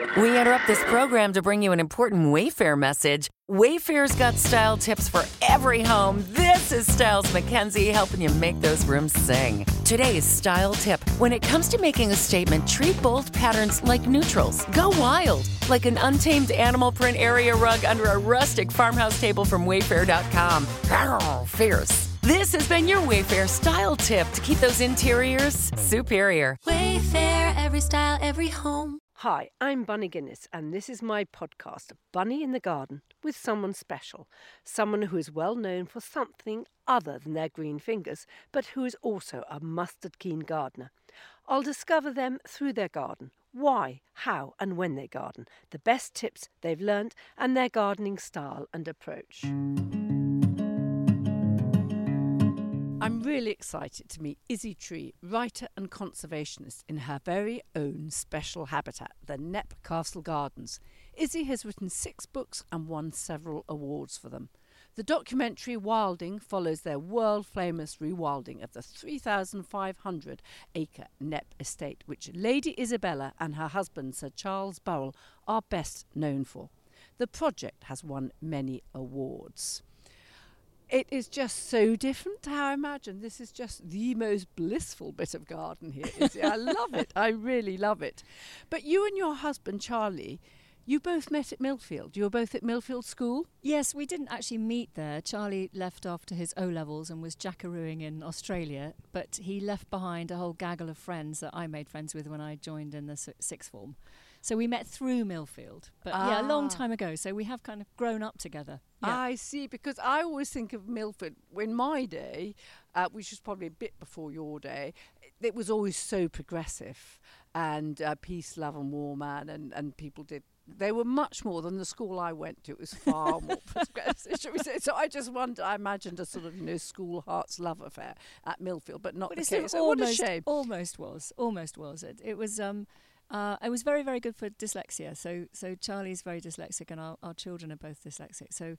We interrupt this program to bring you an important Wayfair message. Wayfair's got style tips for every home. This is Styles McKenzie helping you make those rooms sing. Today's style tip. When it comes to making a statement, treat bold patterns like neutrals. Go wild, like an untamed animal print area rug under a rustic farmhouse table from Wayfair.com. Arr, fierce. This has been your Wayfair style tip to keep those interiors superior. Wayfair, every style, every home. Hi, I'm Bunny Guinness, and this is my podcast, Bunny in the Garden, with someone special. Someone who is well known for something other than their green fingers, but who is also a mustard-keen gardener. I'll discover them through their garden, why, how and when they garden, the best tips they've learnt, and their gardening style and approach. I'm really excited to meet Izzy Tree, writer and conservationist in her very own special habitat, the Knepp Castle Gardens. Izzy has written 6 books and won several awards for them. The documentary Wilding follows their world-famous rewilding of the 3,500-acre Knepp estate, which Lady Isabella and her husband Sir Charles Burrell are best known for. The project has won many awards. It is just so different to how I imagined. This is just the most blissful bit of garden here, Izzy. I love it. I really love it. But you and your husband, Charlie, you both met at Millfield. You were both at Millfield School? Yes, we didn't actually meet there. Charlie left after his O-levels and was jackarooing in Australia, but he left behind a whole gaggle of friends that I made friends with when I joined in the sixth form. So we met through Millfield, but yeah, a long time ago. So we have kind of grown up together. Yeah. I see, because I always think of Millfield, in my day, which was probably a bit before your day, it was always so progressive and peace, love and war, man, and people did. They were much more than the school I went to. It was far more progressive, shall we say. So I just wondered, I imagined a sort of, school hearts love affair at Millfield, but not the case. What a shame. Almost was. It was very, very good for dyslexia. So Charlie's very dyslexic, and our children are both dyslexic. So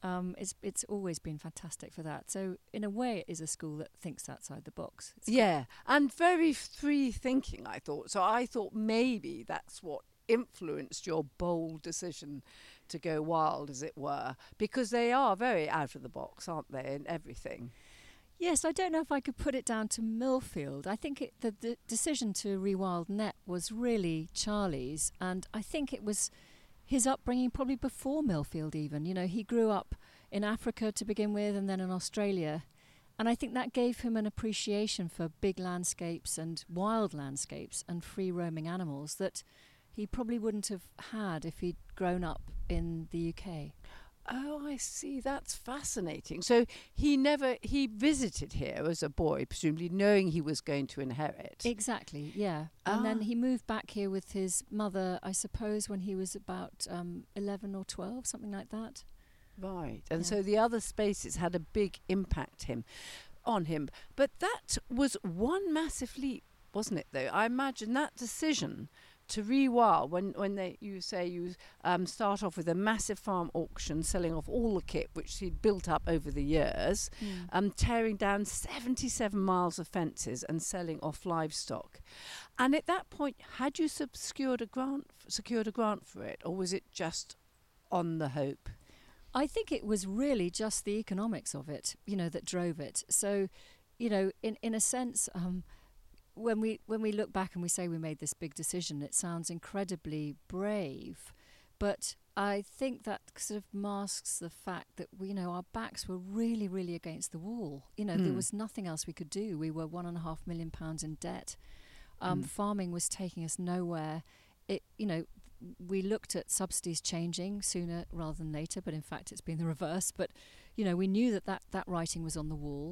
it's always been fantastic for that. So in a way, it is a school that thinks outside the box. Yeah, and very free thinking, I thought. So I thought maybe that's what influenced your bold decision to go wild, as it were, because they are very out of the box, aren't they, in everything? Yes, I don't know if I could put it down to Millfield. I think the decision to rewild Knepp was really Charlie's, and I think it was his upbringing probably before Millfield even. He grew up in Africa to begin with and then in Australia, and I think that gave him an appreciation for big landscapes and wild landscapes and free-roaming animals that he probably wouldn't have had if he'd grown up in the UK. Oh, I see. That's fascinating. So he visited here as a boy, presumably knowing he was going to inherit. Exactly, yeah. And then he moved back here with his mother, I suppose, when he was about 11 or 12, something like that. Right. And so the other spaces had a big impact on him. But that was one massive leap, wasn't it, though? I imagine that decision to rewild, when you start off with a massive farm auction, selling off all the kit which he'd built up over the years, tearing down 77 miles of fences and selling off livestock. And at that point, had you secured a grant for it, or was it just on the hope? I think it was really just the economics of it, that drove it. So, in a sense, when we look back and we say we made this big decision, it sounds incredibly brave, but I think that sort of masks the fact that our backs were really, really against the wall. There was nothing else we could do. We were £1.5 million in debt. Farming was taking us nowhere. We looked at subsidies changing sooner rather than later, but in fact it's been the reverse. But we knew that writing was on the wall.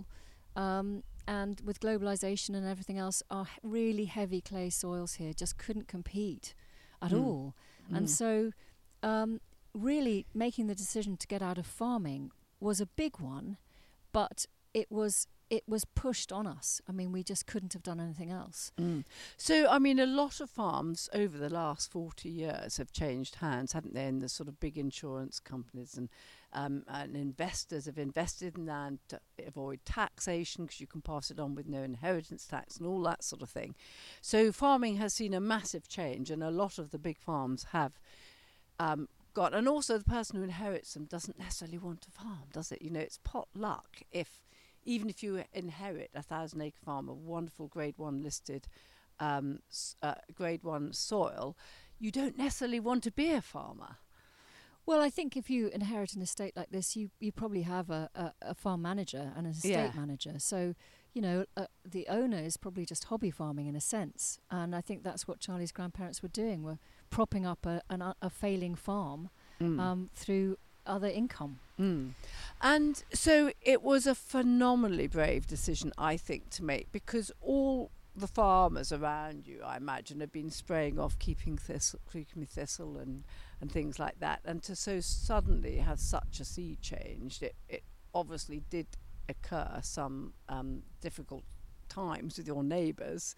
And with globalisation and everything else, our really heavy clay soils here just couldn't compete at all. And so really making the decision to get out of farming was a big one, but it was it was pushed on us. I mean, we just couldn't have done anything else. So, I mean, a lot of farms over the last 40 years have changed hands, haven't they? And the sort of big insurance companies and investors have invested in land to avoid taxation because you can pass it on with no inheritance tax and all that sort of thing. So farming has seen a massive change, and a lot of the big farms have got, and also the person who inherits them doesn't necessarily want to farm, does it? You know, it's pot luck even if you inherit a 1,000-acre farm, a wonderful Grade 1 listed Grade 1 soil, you don't necessarily want to be a farmer. Well, I think if you inherit an estate like this, you probably have a farm manager and an estate manager. So, you know, the owner is probably just hobby farming in a sense. And I think that's what Charlie's grandparents were doing, were propping up a failing farm through other income. And so it was a phenomenally brave decision, I think, to make, because all the farmers around you, I imagine, have been spraying off creeping thistle and things like that, and to so suddenly have such a sea change, it obviously did occur some difficult times with your neighbours,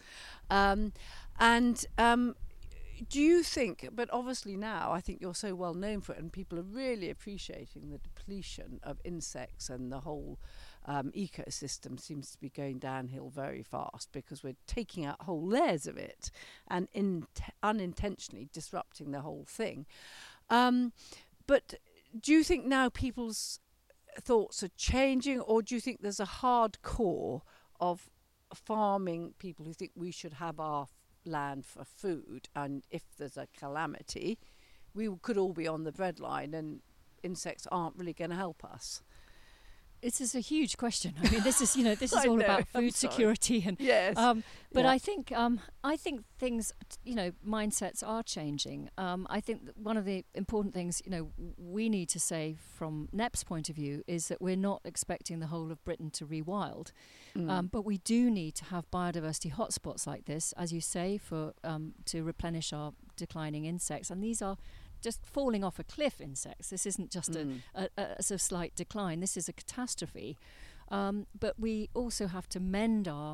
do you think, but obviously now I think you're so well known for it and people are really appreciating the depletion of insects, and the whole ecosystem seems to be going downhill very fast because we're taking out whole layers of it and unintentionally disrupting the whole thing. But do you think now people's thoughts are changing, or do you think there's a hard core of farming people who think we should have our land for food, and if there's a calamity we could all be on the breadline and insects aren't really going to help us? This is a huge question. I mean, this is all about food security, and yes. But I think things, mindsets are changing. I think that one of the important things, we need to say from NEP's point of view is that we're not expecting the whole of Britain to rewild, but we do need to have biodiversity hotspots like this, as you say, for to replenish our declining insects, and these are just falling off a cliff insects. This isn't just a slight decline. This is a catastrophe. But we also have to mend our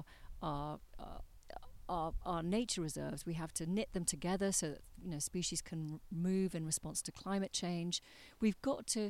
nature reserves. We have to knit them together so that species can move in response to climate change. We've got to.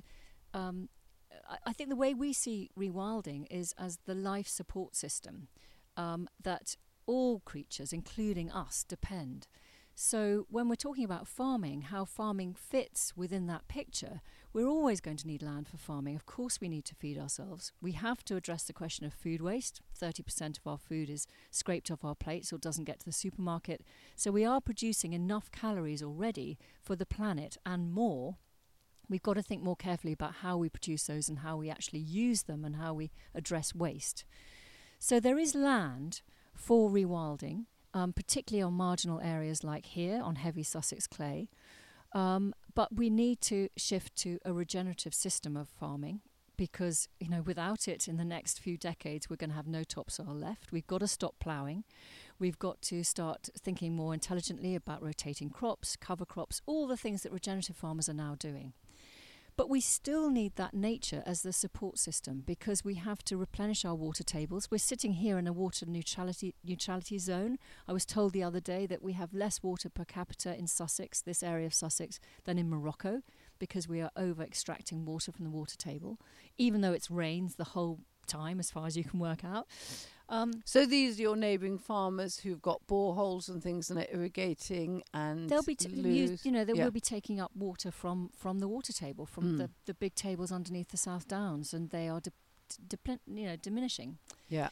I think the way we see rewilding is as the life support system that all creatures, including us, depend. So when we're talking about farming, how farming fits within that picture, we're always going to need land for farming. Of course we need to feed ourselves. We have to address the question of food waste. 30% of our food is scraped off our plates or doesn't get to the supermarket. So we are producing enough calories already for the planet and more. We've got to think more carefully about how we produce those and how we actually use them and how we address waste. So there is land for rewilding, particularly on marginal areas like here on heavy Sussex clay. But we need to shift to a regenerative system of farming because, without it in the next few decades, we're going to have no topsoil left. We've got to stop ploughing. We've got to start thinking more intelligently about rotating crops, cover crops, all the things that regenerative farmers are now doing. But we still need that nature as the support system because we have to replenish our water tables. We're sitting here in a water neutrality zone. I was told the other day that we have less water per capita in Sussex, this area of Sussex, than in Morocco because we are over-extracting water from the water table, even though it rains the whole time as far as you can work out. So these are your neighbouring farmers who've got boreholes and things and are irrigating, and they'll be will be taking up water from the water table, from the big tables underneath the South Downs, and they are diminishing. Yeah.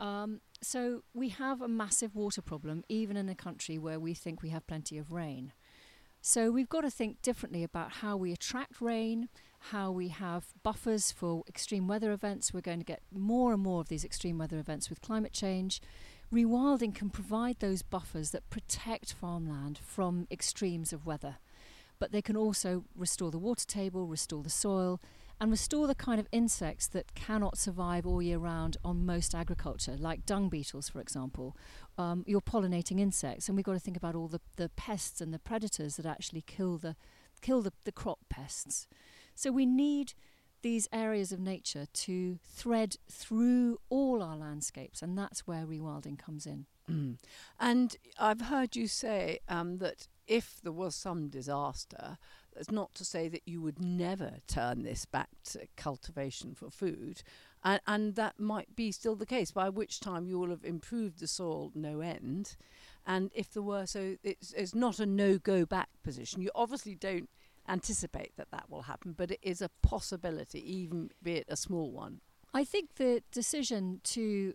So we have a massive water problem, even in a country where we think we have plenty of rain. So we've got to think differently about how we attract rain, how we have buffers for extreme weather events. We're going to get more and more of these extreme weather events with climate change. Rewilding can provide those buffers that protect farmland from extremes of weather. But they can also restore the water table, restore the soil, and restore the kind of insects that cannot survive all year round on most agriculture, like dung beetles, for example. You're pollinating insects, and we've got to think about all the pests and the predators that actually kill the crop pests. So we need these areas of nature to thread through all our landscapes, and that's where rewilding comes in. And I've heard you say that if there was some disaster, that's not to say that you would never turn this back to cultivation for food, and that might be still the case, by which time you will have improved the soil no end. And if there were, so it's not a no-go back position. You obviously don't anticipate that will happen, but it is a possibility, even be it a small one. I think the decision to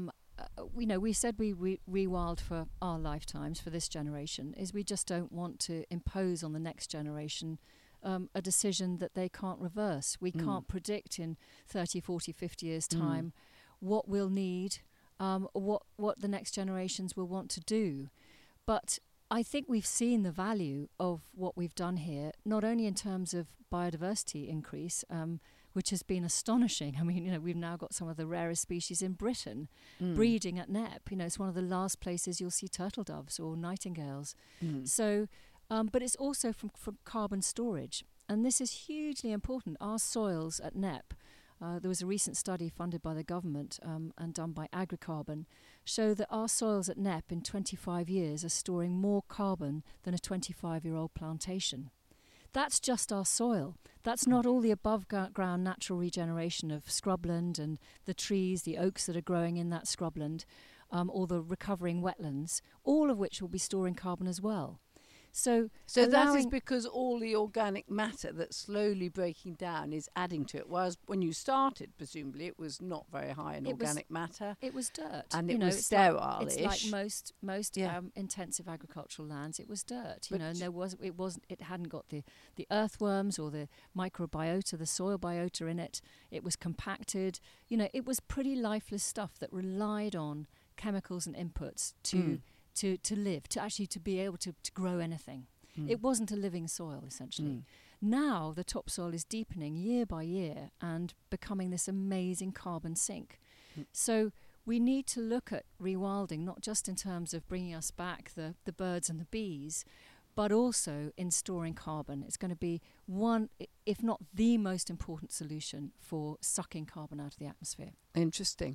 we said we rewild for our lifetimes, for this generation, is we just don't want to impose on the next generation a decision that they can't reverse. We can't predict in 30, 40, 50 years' time what we'll need, what the next generations will want to do. But I think we've seen the value of what we've done here, not only in terms of biodiversity increase, which has been astonishing. I mean, we've now got some of the rarest species in Britain breeding at Knepp. It's one of the last places you'll see turtle doves or nightingales. So, but it's also from carbon storage. And this is hugely important. Our soils at Knepp, there was a recent study funded by the government and done by Agricarbon, show that our soils at Knepp in 25 years are storing more carbon than a 25-year-old plantation. That's just our soil. That's not all the above-ground natural regeneration of scrubland and the trees, the oaks that are growing in that scrubland, or the recovering wetlands, all of which will be storing carbon as well. So that is because all the organic matter that's slowly breaking down is adding to it. Whereas when you started, presumably, it was not very high in organic matter. It was dirt, and it was sterile-ish. It's like most intensive agricultural lands. It was dirt, and it hadn't got the earthworms or the microbiota, the soil biota in it. It was compacted. It was pretty lifeless stuff that relied on chemicals and inputs to live, to be able to grow anything. It wasn't a living soil, essentially. Now the topsoil is deepening year by year and becoming this amazing carbon sink. So we need to look at rewilding, not just in terms of bringing us back the birds and the bees, but also in storing carbon. It's going to be one, if not the most important solution for sucking carbon out of the atmosphere. Interesting.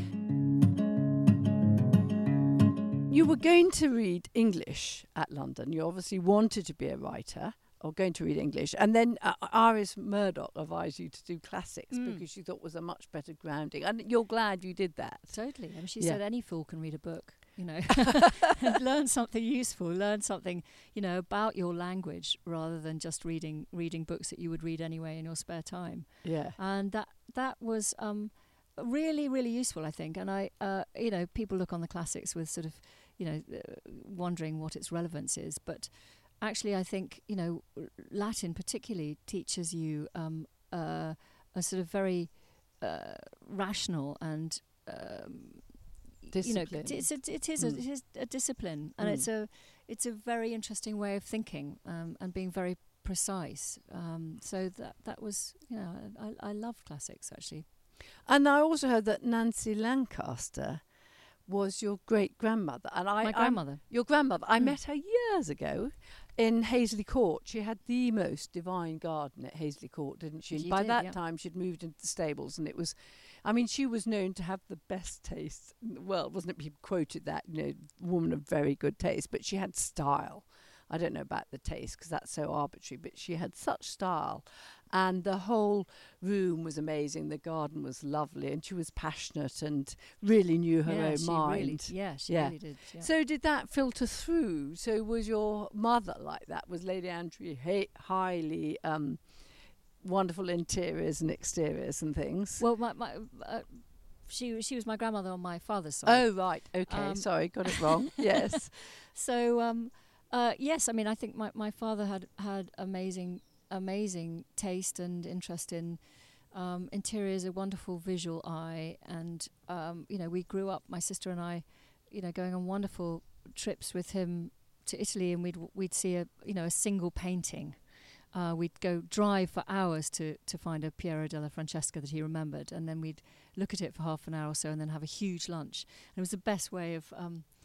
You were going to read English at London. You obviously wanted to be a writer or going to read English. And then Iris Murdoch advised you to do classics because she thought was a much better grounding. And you're glad you did that. Totally. I mean, she said any fool can read a book, and learn something useful, learn something, about your language rather than just reading books that you would read anyway in your spare time. Yeah. And that was really, really useful, I think. And I, people look on the classics with sort of, wondering what its relevance is. But actually, I think, Latin particularly teaches you a sort of very rational and, discipline. It is a discipline, and it's a very interesting way of thinking and being very precise. So that was, I love classics, actually. And I also heard that Nancy Lancaster was your great-grandmother. And my grandmother. Your grandmother. I met her years ago in Hazley Court. She had the most divine garden at Hazley Court, didn't she? And by that time, she'd moved into the stables, and it was... I mean, she was known to have the best taste in the world, wasn't it? People quoted that, woman of very good taste, but she had style. I don't know about the taste because that's so arbitrary, but she had such style. And the whole room was amazing. The garden was lovely, and she was passionate and really knew her own mind. She really did. Yeah. So did that filter through? So was your mother like that? Was Lady Andrew highly wonderful interiors and exteriors and things? Well, she was my grandmother on my father's side. Oh, right. Okay. Sorry, got it wrong. Yes. So... yes, I mean, I think my father had amazing taste and interest in interiors, a wonderful visual eye, and we grew up, my sister and I, going on wonderful trips with him to Italy, and we'd see a single painting. We'd go drive for hours to find a Piero della Francesca that he remembered, and then we'd look at it for half an hour or so, and then have a huge lunch. And it was the best way of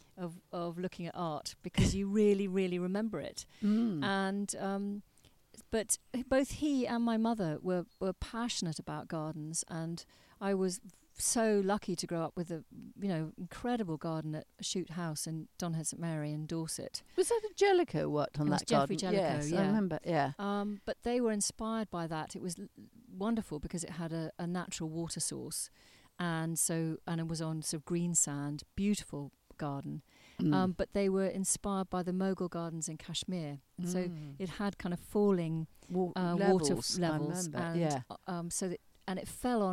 looking at art because you really, really remember it. And But both he and my mother were passionate about gardens, and I was so lucky to grow up with a incredible garden at Chute House in Donhead St Mary in Dorset. Was that a Jellicoe worked on It was that garden? Geoffrey Jellicoe, yes, yeah. I remember. Yeah. But they were inspired by that. It was wonderful because it had a natural water source, and it was on sort of green sand, beautiful garden. But they were inspired by the Mughal gardens in Kashmir, and so it had kind of falling water levels, I remember, and and it fell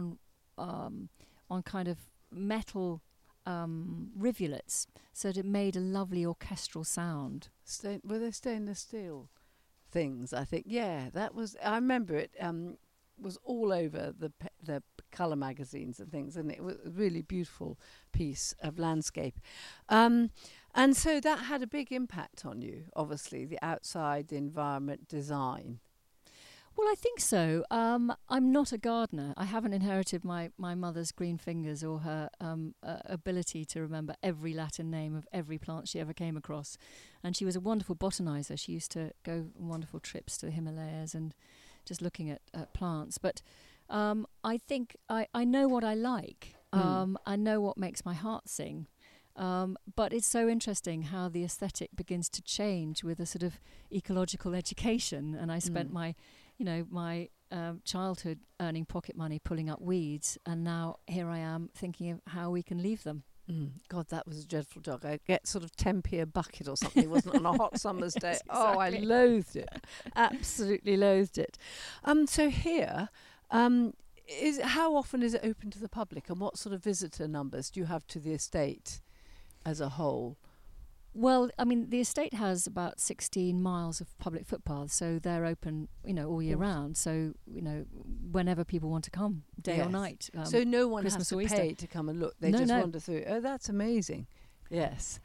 on kind of metal rivulets, so that it made a lovely orchestral sound. Were they stainless steel things? I think. Yeah, that was. I remember it. Was all over the colour magazines and things, and it was a really beautiful piece of landscape. And so that had a big impact on you, obviously, the outside, the environment, design. Well, I think so. I'm not a gardener. I haven't inherited my mother's green fingers or her ability to remember every Latin name of every plant she ever came across. And she was a wonderful botanizer. She used to go on wonderful trips to the Himalayas and just looking at plants. But I think I know what I like. I know what makes my heart sing. But it's so interesting how the aesthetic begins to change with a sort of ecological education. And I spent my childhood earning pocket money pulling up weeds, and now here I am thinking of how we can leave them. God, that was a dreadful job. I'd get sort of 10p a bucket or something, wasn't it, on a hot summer's day? Yes, Oh, I loathed it. Absolutely loathed it. So here, how often is it open to the public, and what sort of visitor numbers do you have to the estate as a whole? Well, I mean, the estate has about 16 miles of public footpaths, so they're open, all year round. So, whenever people want to come, day or night. So no one Christmas has to pay to come and look. They just wander through. Oh, that's amazing. Yes.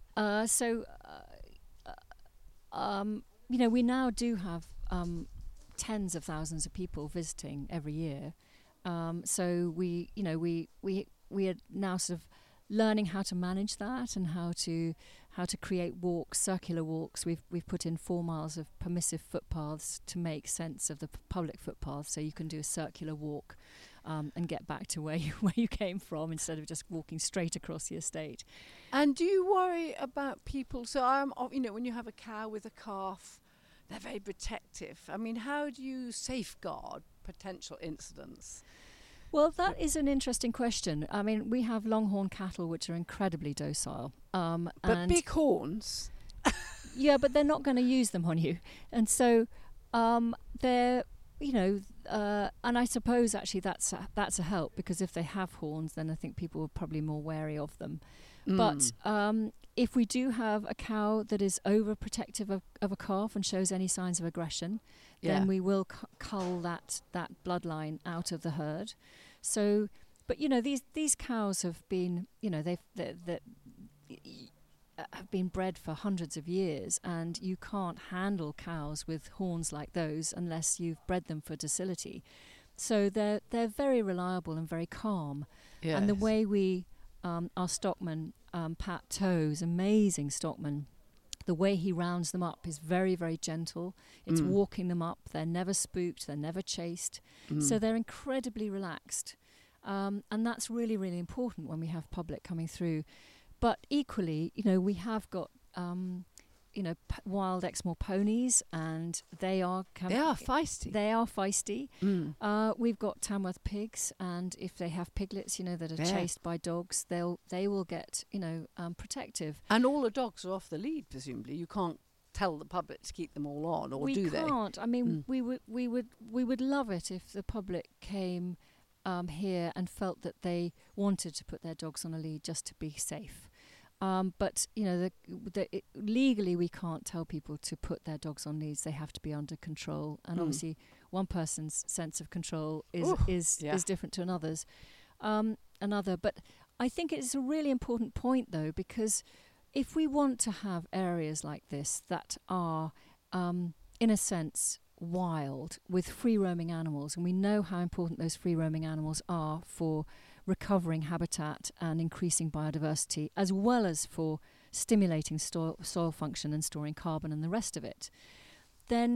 We now do have tens of thousands of people visiting every year. So we are now sort of learning how to manage that and how to create walks, circular walks. We've put in 4 miles of permissive footpaths to make sense of the public footpaths, so you can do a circular walk and get back to where you came from instead of just walking straight across the estate. And do you worry about people? So when you have a cow with a calf, they're very protective. I mean, how do you safeguard potential incidents? Well, that is an interesting question. I mean, we have longhorn cattle which are incredibly docile. But big horns. Yeah, but they're not going to use them on you. And so they're, and I suppose actually that's a help, because if they have horns, then I think people are probably more wary of them. But if we do have a cow that is overprotective of a calf and shows any signs of aggression, then we will cull that bloodline out of the herd. So, but these cows have been, they've have been bred for hundreds of years, and you can't handle cows with horns like those unless you've bred them for docility. So they're very reliable and very calm. Yes. And the way our stockman, Pat Toe's amazing stockman, the way he rounds them up is very, very gentle. It's walking them up. They're never spooked. They're never chased. So they're incredibly relaxed. And that's really, really important when we have public coming through. But equally, we have got, wild Exmoor ponies, and they are feisty. They are feisty. We've got Tamworth pigs, and if they have piglets, that are chased by dogs, they will get, protective. And all the dogs are off the lead, presumably. You can't tell the public to keep them all on, or do they? We can't. I mean, we would love it if the public came here and felt that they wanted to put their dogs on a lead just to be safe. But legally we can't tell people to put their dogs on leads. They have to be under control, and obviously one person's sense of control is different to another's. But I think it's a really important point, though, because if we want to have areas like this that are, in a sense, wild with free roaming animals, and we know how important those free roaming animals are for recovering habitat and increasing biodiversity, as well as for stimulating soil function and storing carbon and the rest of it, then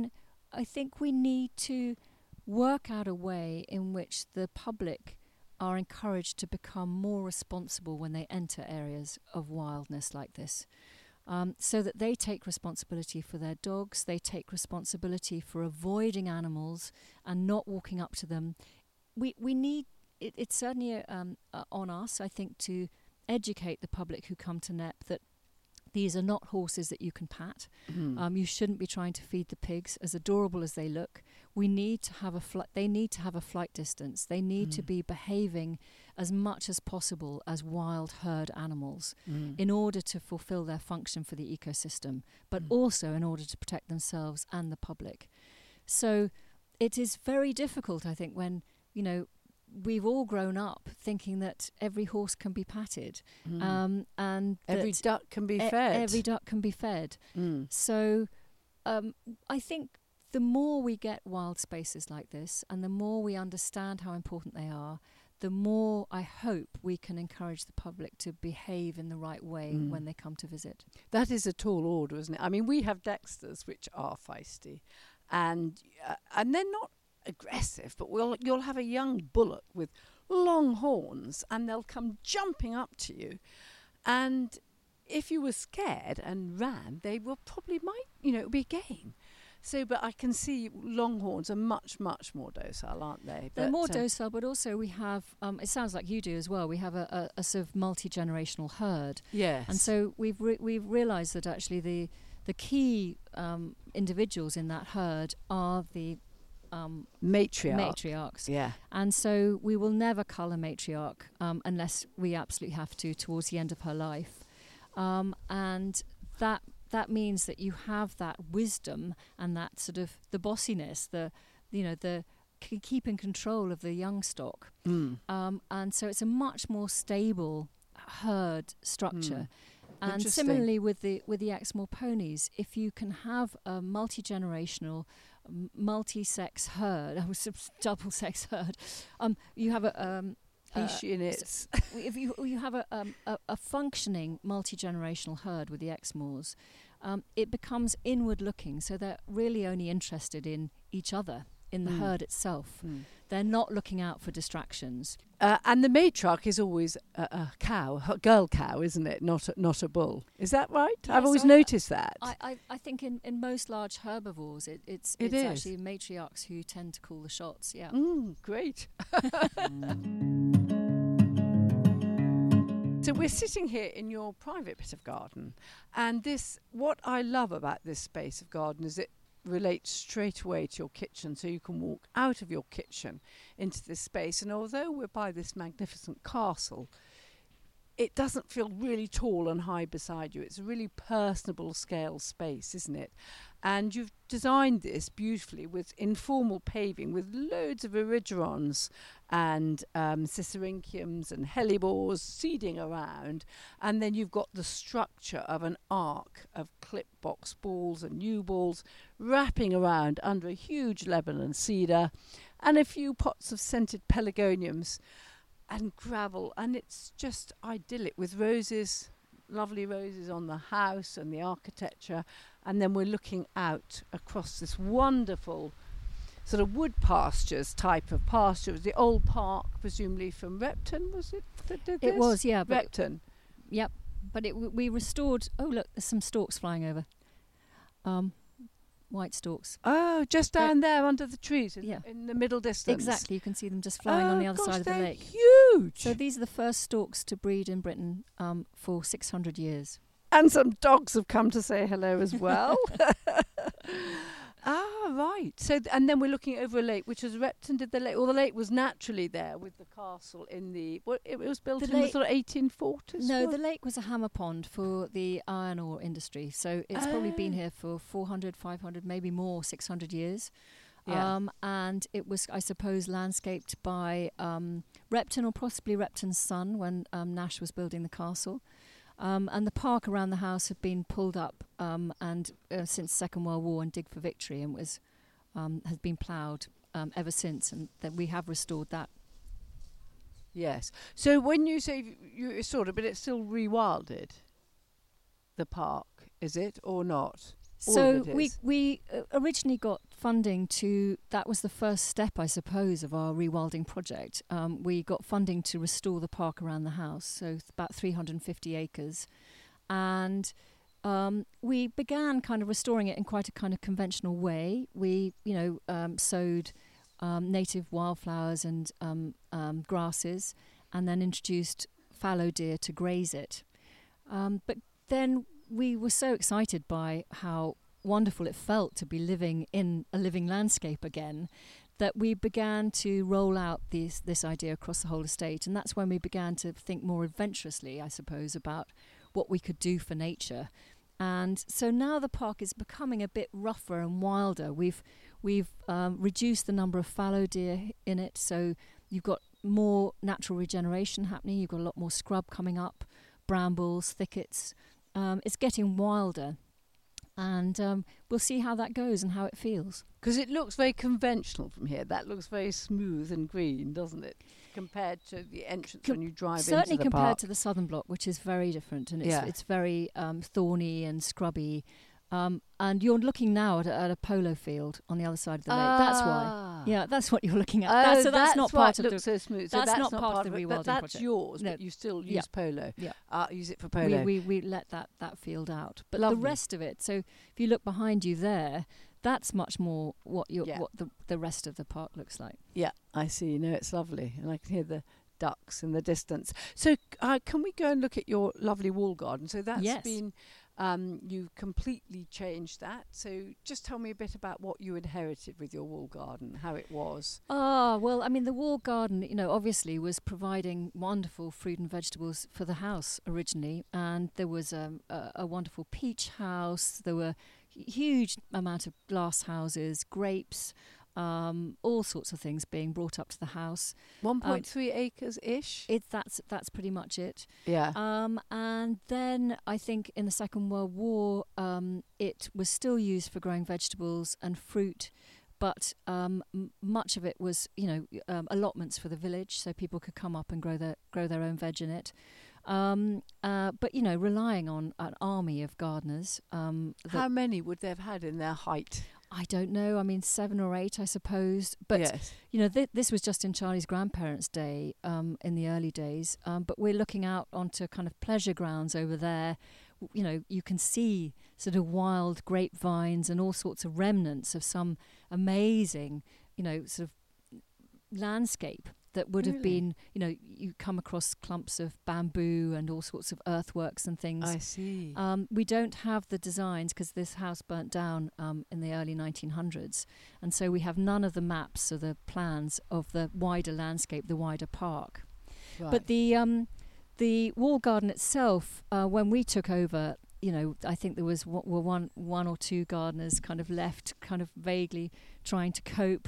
I think we need to work out a way in which the public are encouraged to become more responsible when they enter areas of wildness like this, so that they take responsibility for their dogs, they take responsibility for avoiding animals and not walking up to them. We need, it's certainly on us, I think, to educate the public who come to Knepp that these are not horses that you can pat. You shouldn't be trying to feed the pigs, as adorable as they look. We need to have they need to have a flight distance. They need to be behaving as much as possible as wild herd animals in order to fulfill their function for the ecosystem, but also in order to protect themselves and the public. So it is very difficult, I think, when, we've all grown up thinking that every horse can be patted, and every duck can be fed. Every duck can be fed. So I think the more we get wild spaces like this, and the more we understand how important they are, the more I hope we can encourage the public to behave in the right way when they come to visit. That is a tall order, isn't it? I mean, we have Dexters, which are feisty, and they're not aggressive, but you'll have a young bullock with long horns, and they'll come jumping up to you, and if you were scared and ran, they will probably be game. So, but I can see longhorns are much, much more docile, aren't they? They're more docile, but also we have, it sounds like you do as well, we have a sort of multi-generational herd. Yes. And so we've realised that actually the key individuals in that herd are the matriarchs. Yeah. And so we will never cull a matriarch unless we absolutely have to towards the end of her life. And that means that you have that wisdom and that sort of the bossiness, the keeping control of the young stock. And so it's a much more stable herd structure. And similarly with the Exmoor ponies, if you can have a multi-generational, multi-sex herd, double-sex herd, you have if you have a functioning multi-generational herd with the Exmoors, it becomes inward-looking, so they're really only interested in each other, in the herd itself. They're not looking out for distractions. And the matriarch is always a girl cow, isn't it? Not a bull. Is that right? Yes, I've always noticed that. I think in most large herbivores, it's actually matriarchs who tend to call the shots. Yeah. Great. So we're sitting here in your private bit of garden, and what I love about this space of garden is it relates straight away to your kitchen, so you can walk out of your kitchen into this space. And although we're by this magnificent castle, it doesn't feel really tall and high beside you. It's a really personable scale space, isn't it? And you've designed this beautifully with informal paving, with loads of erigerons and Cicericiums and hellebores seeding around. And then you've got the structure of an arc of clip box balls and new balls wrapping around under a huge Lebanon cedar and a few pots of scented pelargoniums and gravel, and it's just idyllic with roses, lovely roses on the house and the architecture. And then we're looking out across this wonderful sort of wood pastures type of pasture. It was the old park, presumably from Repton, was it? That did this? It was, yeah. Repton. Yep. But we restored. Oh, look, there's some storks flying over. White storks. Oh, just down there under the trees in the middle distance. Exactly, you can see them just flying on the other side of the lake. Huge. So these are the first storks to breed in Britain for 600 years. And some dogs have come to say hello as well. Right. So, and then we're looking over a lake, which was Repton did the lake. Well, the lake was naturally there with the castle in the... it was built in the sort of 1840s? No, the lake was a hammer pond for the iron ore industry. So it's probably been here for 400, 500, maybe more, 600 years. Yeah. And it was, I suppose, landscaped by Repton or possibly Repton's son when Nash was building the castle. And the park around the house had been pulled up and since Second World War and Dig for Victory, and has been ploughed ever since, and that we have restored that. Yes. So when you say you restored it, but it's still rewilded, the park, is it, or not? All So of it is. we originally got funding that was the first step, I suppose, of our rewilding project. We got funding to restore the park around the house, so about 350 acres. And we began kind of restoring it in quite a kind of conventional way. We, sowed native wildflowers and grasses, and then introduced fallow deer to graze it. But then we were so excited by how wonderful it felt to be living in a living landscape again that we began to roll out this idea across the whole estate. And that's when we began to think more adventurously, I suppose, about what we could do for nature. And so now the park is becoming a bit rougher and wilder. We've reduced the number of fallow deer in it, so you've got more natural regeneration happening. You've got a lot more scrub coming up, brambles, thickets. It's getting wilder, and we'll see how that goes and how it feels. Because it looks very conventional from here. That looks very smooth and green, doesn't it? Compared to the entrance when you drive into the park. Certainly compared to the southern block, which is very different, and it's very thorny and scrubby. And you're looking now at a polo field on the other side of the lake. That's why. Yeah, that's what you're looking at. So that's not why part it of looks the. so smooth. That's so not part of the it, rewilding but that's project. yours. No. But you still use polo. Yeah. Use it for polo. We let that field out, but Lovely. the rest of it. So if you look behind you there, that's much more what the rest of the park looks like. Yeah, I see. No, it's lovely, and I can hear the ducks in the distance. So can we go and look at your lovely wall garden? So that's been. You've completely changed that. So just tell me a bit about what you inherited with your wall garden, how it was. Well, I mean, the wall garden, obviously was providing wonderful fruit and vegetables for the house originally. And there was a wonderful peach house. There were huge amount of glass houses, grapes, all sorts of things being brought up to the house. 1.3 acres-ish? That's pretty much it. Yeah. And then I think in the Second World War, it was still used for growing vegetables and fruit, but much of it was, allotments for the village, so people could come up and grow their own veg in it. But relying on an army of gardeners. How many would they have had in their height? I don't know. I mean, 7 or 8, I suppose. But, yes. This was just in Charlie's grandparents' day, in the early days. But we're looking out onto kind of pleasure grounds over there. You can see sort of wild grapevines and all sorts of remnants of some amazing, sort of landscape that would have been, you come across clumps of bamboo and all sorts of earthworks and things. I see. We don't have the designs because this house burnt down in the early 1900s. And so we have none of the maps or the plans of the wider landscape, the wider park. Right. But the wall garden itself, when we took over, I think there was one or two gardeners kind of left, kind of vaguely trying to cope.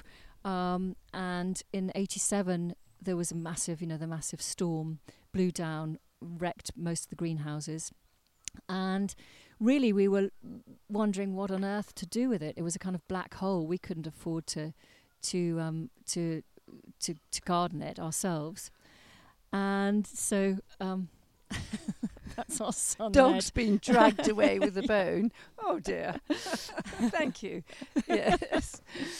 And in 87, there was a massive, the massive storm blew down, wrecked most of the greenhouses. And really, we were wondering what on earth to do with it. It was a kind of black hole. We couldn't afford to garden it ourselves. And so that's our son. Dog's been dragged away with a bone. Oh dear. Thank you. Yes.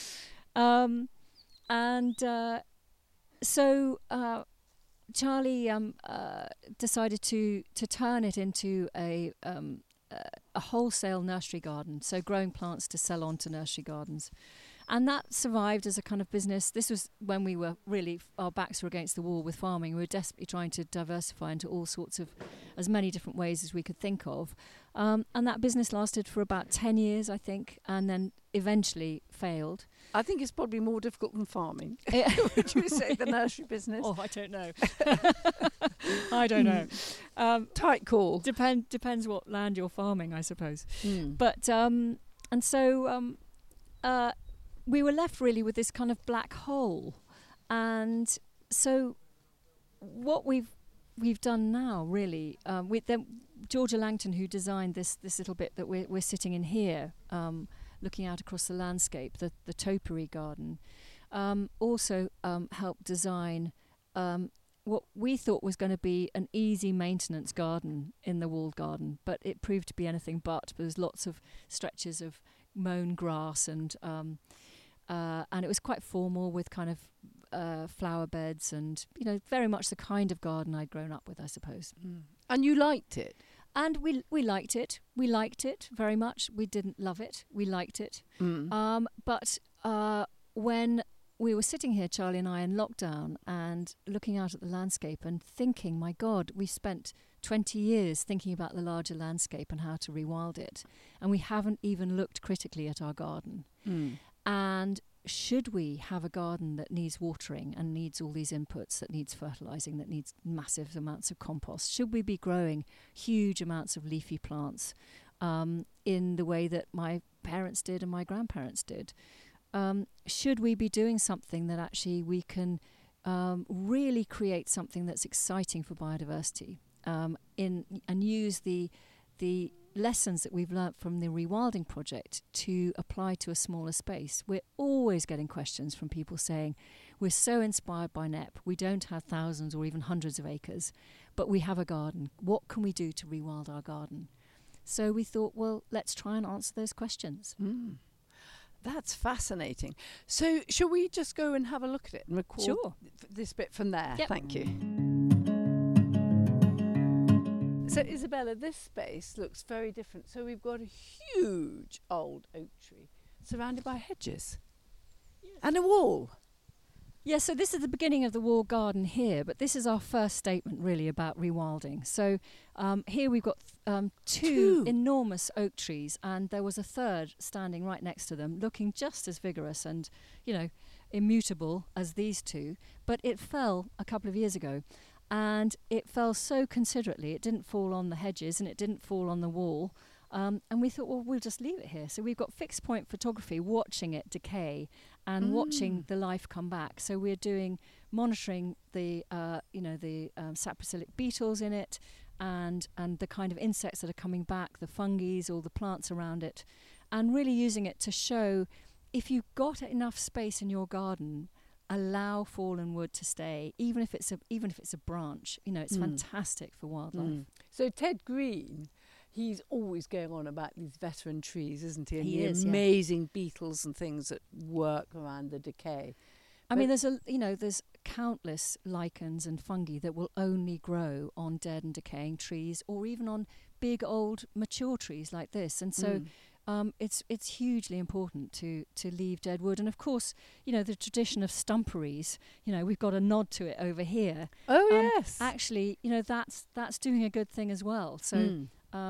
So Charlie decided to turn it into a wholesale nursery garden, so growing plants to sell on to nursery gardens. And that survived as a kind of business. This was when we were really, our backs were against the wall with farming. We were desperately trying to diversify into all sorts of, as many different ways as we could think of. And that business lasted for about 10 years, I think, and then eventually failed. I think it's probably more difficult than farming. Would you say the nursery business? Oh, I don't know. I don't know. Tight call. Depends what land you're farming, I suppose. Mm. But and so we were left really with this kind of black hole, and so what we've done now really with them, Georgia Langton, who designed this little bit that we're sitting in here. Looking out across the landscape, the topiary garden, also helped design what we thought was going to be an easy maintenance garden in the walled garden, but it proved to be anything but. There's lots of stretches of mown grass, and it was quite formal with kind of flower beds, and very much the kind of garden I'd grown up with, I suppose. And you liked it? And we liked it. We liked it very much. We didn't love it. We liked it. But when we were sitting here, Charlie and I, in lockdown and looking out at the landscape and thinking, my God, we spent 20 years thinking about the larger landscape and how to rewild it. And we haven't even looked critically at our garden. And should we have a garden that needs watering and needs all these inputs, that needs fertilising, that needs massive amounts of compost? Should we be growing huge amounts of leafy plants in the way that my parents did and my grandparents did? Should we be doing something that actually we can really create something that's exciting for biodiversity and use the lessons that we've learnt from the rewilding project to apply to a smaller space? We're always getting questions from people saying, we're so inspired by NEP, we don't have thousands or even hundreds of acres, but we have a garden. What can we do to rewild our garden? So we thought, well, let's try and answer those questions. That's fascinating. So shall we just go and have a look at it and record this bit from there? Yep. Thank you. So Isabella, this space looks very different. So we've got a huge old oak tree surrounded by hedges and a wall. Yeah, so this is the beginning of the walled garden here, but this is our first statement really about rewilding. So here we've got two enormous oak trees, and there was a third standing right next to them, looking just as vigorous and, immutable as these two. But it fell a couple of years ago, and it fell so considerately. It didn't fall on the hedges and it didn't fall on the wall. And we thought, well, we'll just leave it here. So we've got fixed point photography watching it decay and watching the life come back. So we're monitoring the saprophytic beetles in it and the kind of insects that are coming back, the fungi, all the plants around it, and really using it to show if you've got enough space in your garden, allow fallen wood to stay, even if it's a branch. It's fantastic for wildlife. So Ted Green, he's always going on about these veteran trees, isn't he? And He the is, amazing beetles and things that work around the decay. I mean, there's countless lichens and fungi that will only grow on dead and decaying trees, or even on big old mature trees like this. And so it's hugely important to leave dead wood. And of course, the tradition of stumperies, we've got a nod to it over here. Oh, yes. Actually, that's doing a good thing as well. So,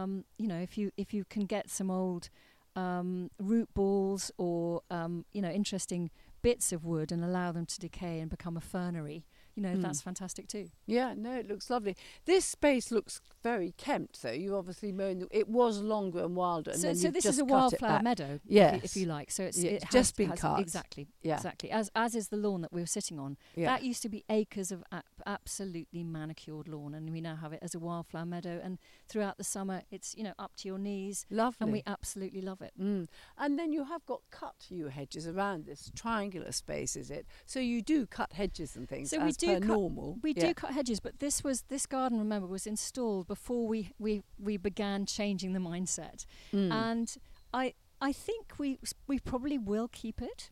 if you can get some old root balls or, interesting bits of wood and allow them to decay and become a fernery, that's fantastic too. Yeah, no, it looks lovely. This space looks very kempt, though. You obviously mown it was longer and wilder. And so then this just is a cut wildflower it meadow, yes. if you like. So it's just been cut. Exactly, yeah. exactly. As is the lawn that we were sitting on. Yeah. That used to be acres of absolutely manicured lawn, and we now have it as a wildflower meadow. And throughout the summer, it's up to your knees. Lovely. And we absolutely love it. And then you have got cut yew hedges around this triangular space, is it? So you do cut hedges and things as per normal. We do cut hedges, but this garden, remember, was installed before we began changing the mindset. And I think we probably will keep it,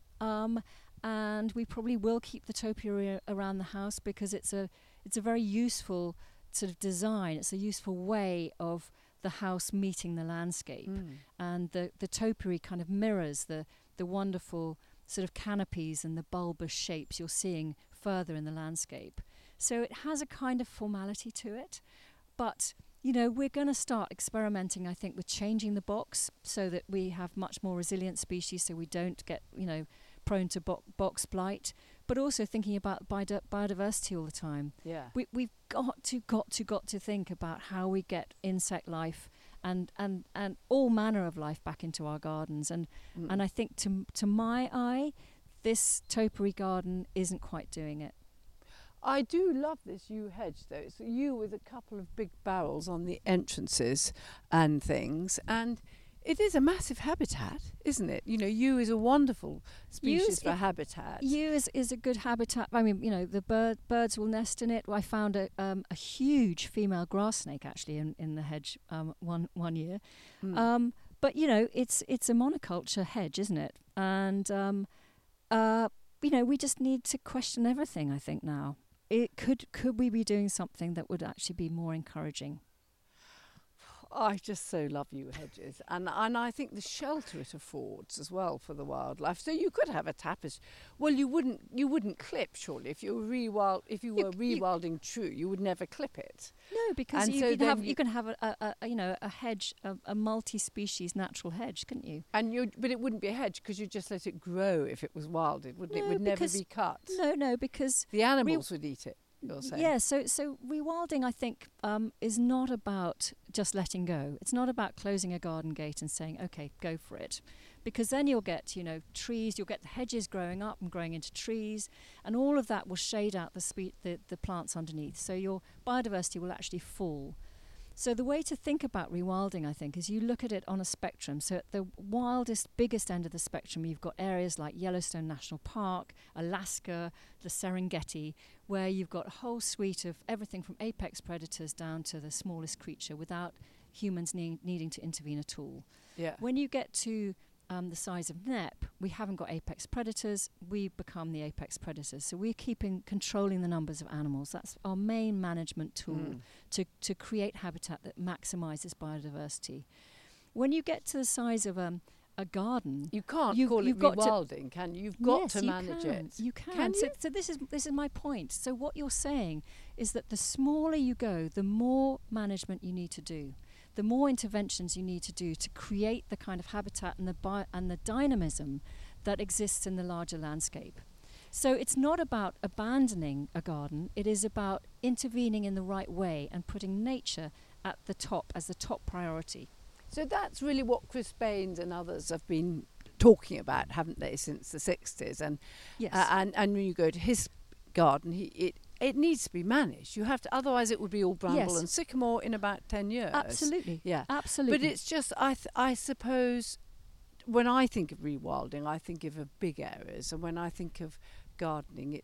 and we probably will keep the topiary around the house, because it's a very useful sort of design. It's a useful way of the house meeting the landscape, and the topiary kind of mirrors the wonderful sort of canopies and the bulbous shapes you're seeing further in the landscape. So it has a kind of formality to it, but we're going to start experimenting, I think, with changing the box so that we have much more resilient species, so we don't get prone to box blight, but also thinking about biodiversity all the time. Yeah, we've got to think about how we get insect life and all manner of life back into our gardens, and I think to my eye, this topiary garden isn't quite doing it. I do love this yew hedge, though. It's a yew with a couple of big barrels on the entrances and things, and It is a massive habitat, isn't it? You know, yew is a wonderful species for habitat. Yew is a good habitat. I mean, you know, the birds will nest in it. I found a huge female grass snake actually in the hedge one year. But you know, it's a monoculture hedge, isn't it? And you know, we just need to question everything. I think now, could we be doing something that would actually be more encouraging? I just so love yew hedges, and I think the shelter it affords as well for the wildlife. So you could have a tapestry. Well, you wouldn't clip, surely, if you were rewilding true, you would never clip it. No, because you can have a hedge, a multi-species natural hedge, couldn't you? But it wouldn't be a hedge because you just let it grow if it was wilded, wouldn't it? It would never be cut. No, because the animals would eat it. Yeah, so rewilding, I think, is not about just letting go. It's not about closing a garden gate and saying, okay, go for it. Because then you'll get, you know, trees, you'll get the hedges growing up and growing into trees, and all of that will shade out the plants underneath. So your biodiversity will actually fall. So the way to think about rewilding, I think, is you look at it on a spectrum. So at the wildest, biggest end of the spectrum, you've got areas like Yellowstone National Park, Alaska, the Serengeti, where you've got a whole suite of everything from apex predators down to the smallest creature without humans needing to intervene at all. Yeah. When you get to the size of NEP, we haven't got apex predators, we become the apex predators. So we're controlling the numbers of animals. That's our main management tool to create habitat that maximizes biodiversity. When you get to the size of a garden, you can't call it rewilding, can you? You've got to manage it. You can. So this is my point. So what you're saying is that the smaller you go, the more management you need to do. The more interventions you need to do to create the kind of habitat and the dynamism that exists in the larger landscape. So it's not about abandoning a garden, it is about intervening in the right way and putting nature at the top as the top priority. So that's really what Chris Baines and others have been talking about, haven't they, since the 60s? And yes. And when you go to his garden, it needs to be managed. You have to, otherwise it would be all bramble and sycamore in about 10 years. Absolutely. Yeah. Absolutely. But it's just, I suppose, when I think of rewilding, I think of big areas. And when I think of gardening,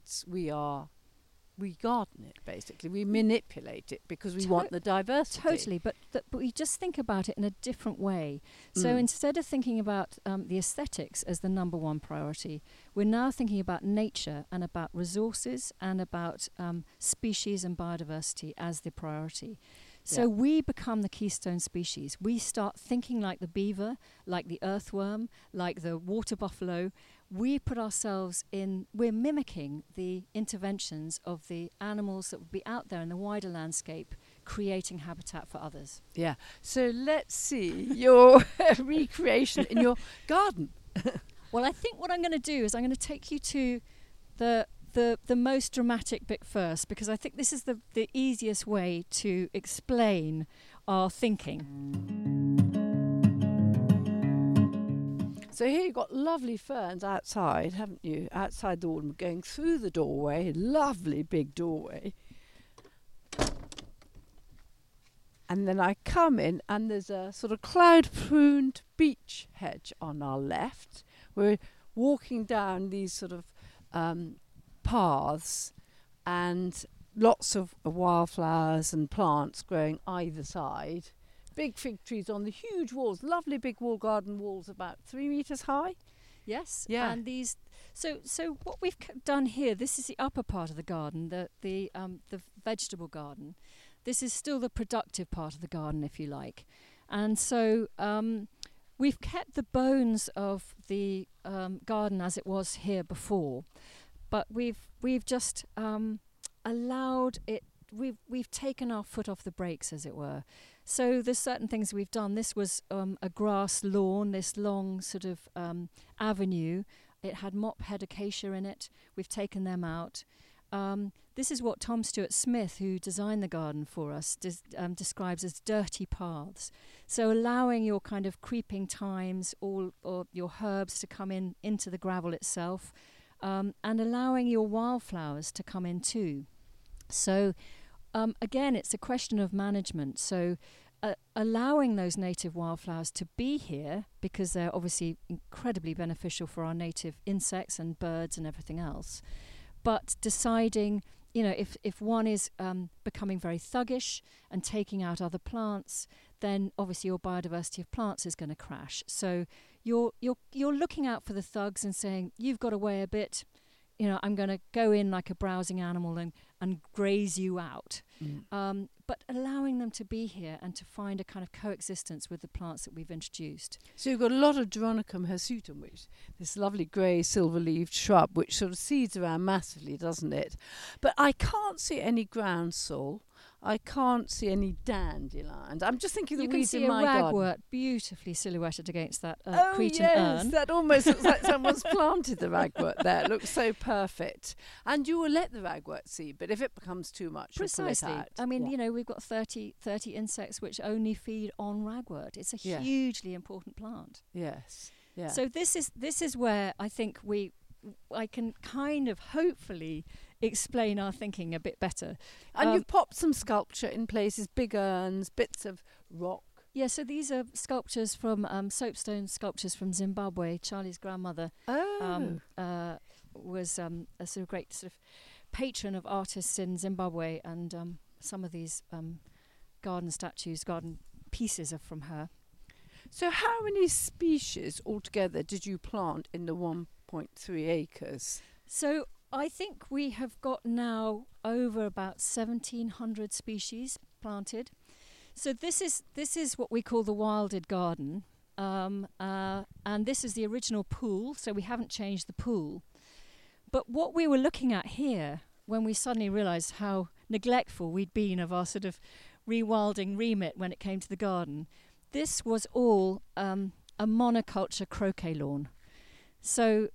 we garden it, basically. We manipulate it because we want the diversity. Totally, but we just think about it in a different way. So instead of thinking about the aesthetics as the number one priority, we're now thinking about nature and about resources and about species and biodiversity as the priority. So we become the keystone species. We start thinking like the beaver, like the earthworm, like the water buffalo. We put ourselves we're mimicking the interventions of the animals that would be out there in the wider landscape, creating habitat for others. Yeah. So let's see your recreation in your garden. Well, I think what I'm going to do is I'm going to take you to the most dramatic bit first, because I think this is the easiest way to explain our thinking. So here you've got lovely ferns outside, haven't you? Outside the wall, and going through the doorway, lovely big doorway. And then I come in and there's a sort of cloud-pruned beech hedge on our left. We're walking down these sort of paths and lots of wildflowers and plants growing either side. Big fig trees on the huge walls, lovely big wall garden walls about 3 meters high. Yes. Yeah. And these. So what we've done here, this is the upper part of the garden, the vegetable garden. This is still the productive part of the garden, if you like. And so we've kept the bones of the garden as it was here before, but we've just allowed it. We've taken our foot off the brakes, as it were. So there's certain things we've done. This was a grass lawn, this long sort of avenue. It had mop-head acacia in it. We've taken them out. This is what Tom Stuart Smith, who designed the garden for us, describes as dirty paths. So allowing your kind of creeping thymes or your herbs to come into the gravel itself, and allowing your wildflowers to come in too. So again, it's a question of management. So allowing those native wildflowers to be here, because they're obviously incredibly beneficial for our native insects and birds and everything else, but deciding, if one is becoming very thuggish and taking out other plants, then obviously your biodiversity of plants is going to crash. So you're looking out for the thugs and saying, you've got away a bit, I'm going to go in like a browsing animal and graze you out. But allowing them to be here and to find a kind of coexistence with the plants that we've introduced. So you've got a lot of Dronacum hirsutum, which this lovely grey silver-leaved shrub, which sort of seeds around massively, doesn't it? But I can't see any groundsel. I can't see any dandelions. I'm just thinking the weeds in my garden. You can see a ragwort beautifully silhouetted against that Cretan urn. That almost looks like someone's planted the ragwort there. It looks so perfect. And you will let the ragwort seed, but if it becomes too much, precisely. You'll pull it out. I mean, we've got 30 insects which only feed on ragwort. It's a hugely important plant. Yes. Yeah. So this is where I think I can kind of hopefully explain our thinking a bit better. And you've popped some sculpture in places, big urns, bits of rock. Yeah, so these are sculptures from soapstone sculptures from Zimbabwe. Charlie's grandmother was a sort of great sort of patron of artists in Zimbabwe, and some of these garden pieces are from her. So how many species altogether did you plant in the 1.3 acres? So I think we have got now over about 1,700 species planted. So this is what we call the wilded garden, and this is the original pool, so we haven't changed the pool. But what we were looking at here, when we suddenly realised how neglectful we'd been of our sort of rewilding remit when it came to the garden, this was all a monoculture croquet lawn. So,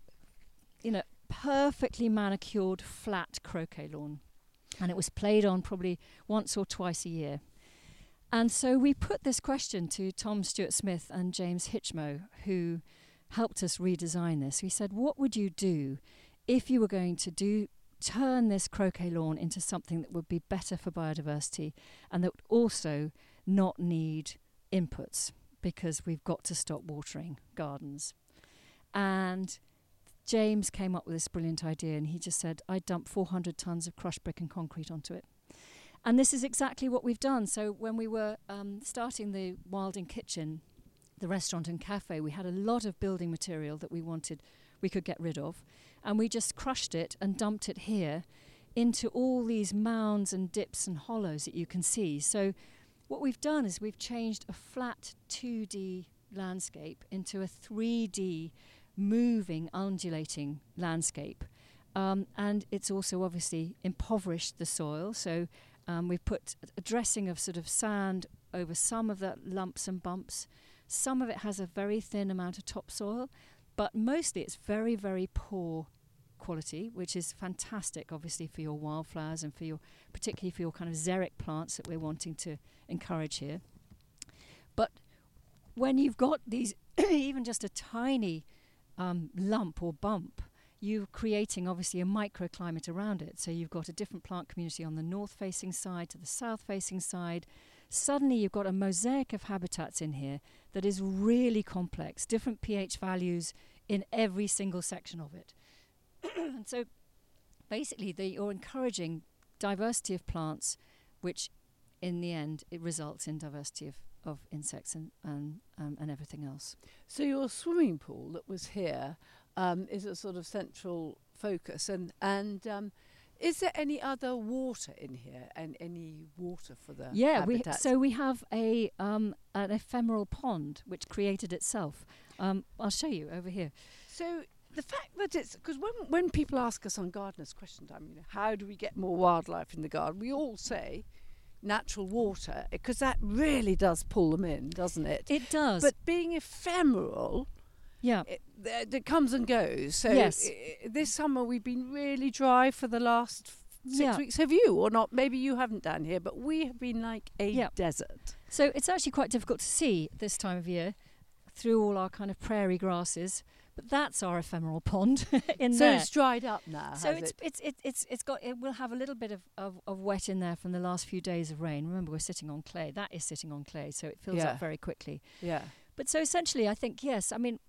perfectly manicured, flat croquet lawn. And it was played on probably once or twice a year. And so we put this question to Tom Stewart-Smith and James Hitchmo, who helped us redesign this. We said, what would you do if you were going to turn this croquet lawn into something that would be better for biodiversity and that would also not need inputs, because we've got to stop watering gardens? And James came up with this brilliant idea, and he just said, I'd dump 400 tons of crushed brick and concrete onto it. And this is exactly what we've done. So when we were starting the Wilding Kitchen, the restaurant and cafe, we had a lot of building material that we could get rid of. And we just crushed it and dumped it here into all these mounds and dips and hollows that you can see. So what we've done is we've changed a flat 2D landscape into a 3D moving, undulating landscape. And it's also obviously impoverished the soil. So we've put a dressing of sort of sand over some of the lumps and bumps. Some of it has a very thin amount of topsoil, but mostly it's very, very poor quality, which is fantastic, obviously, for your wildflowers and particularly for your kind of xeric plants that we're wanting to encourage here. But when you've got these, even just a tiny lump or bump, you're creating obviously a microclimate around it. So you've got a different plant community on the north-facing side to the south-facing side. Suddenly you've got a mosaic of habitats in here that is really complex, different pH values in every single section of it. And so basically you're encouraging diversity of plants, which in the end it results in diversity of insects and everything else. So your swimming pool that was here is a sort of central focus, and is there any other water in here, and any water for the habitats? We have an ephemeral pond which created itself. I'll show you over here. So the fact that it's, because when people ask us on Gardeners' Question Time, how do we get more wildlife in the garden, we all say natural water, because that really does pull them in, doesn't it? It does. But being ephemeral, it comes and goes. So yes. This summer we've been really dry for the last 6 weeks. Have you, or not? Maybe you haven't down here, but we have been like a desert. So it's actually quite difficult to see this time of year through all our kind of prairie grasses. But that's our ephemeral pond in So there. it's dried up now. So has it will have a little bit of wet in there from the last few days of rain. Remember, we're sitting on clay. That is sitting on clay, so it fills up very quickly. Yeah. But so essentially, I think, yes, I mean,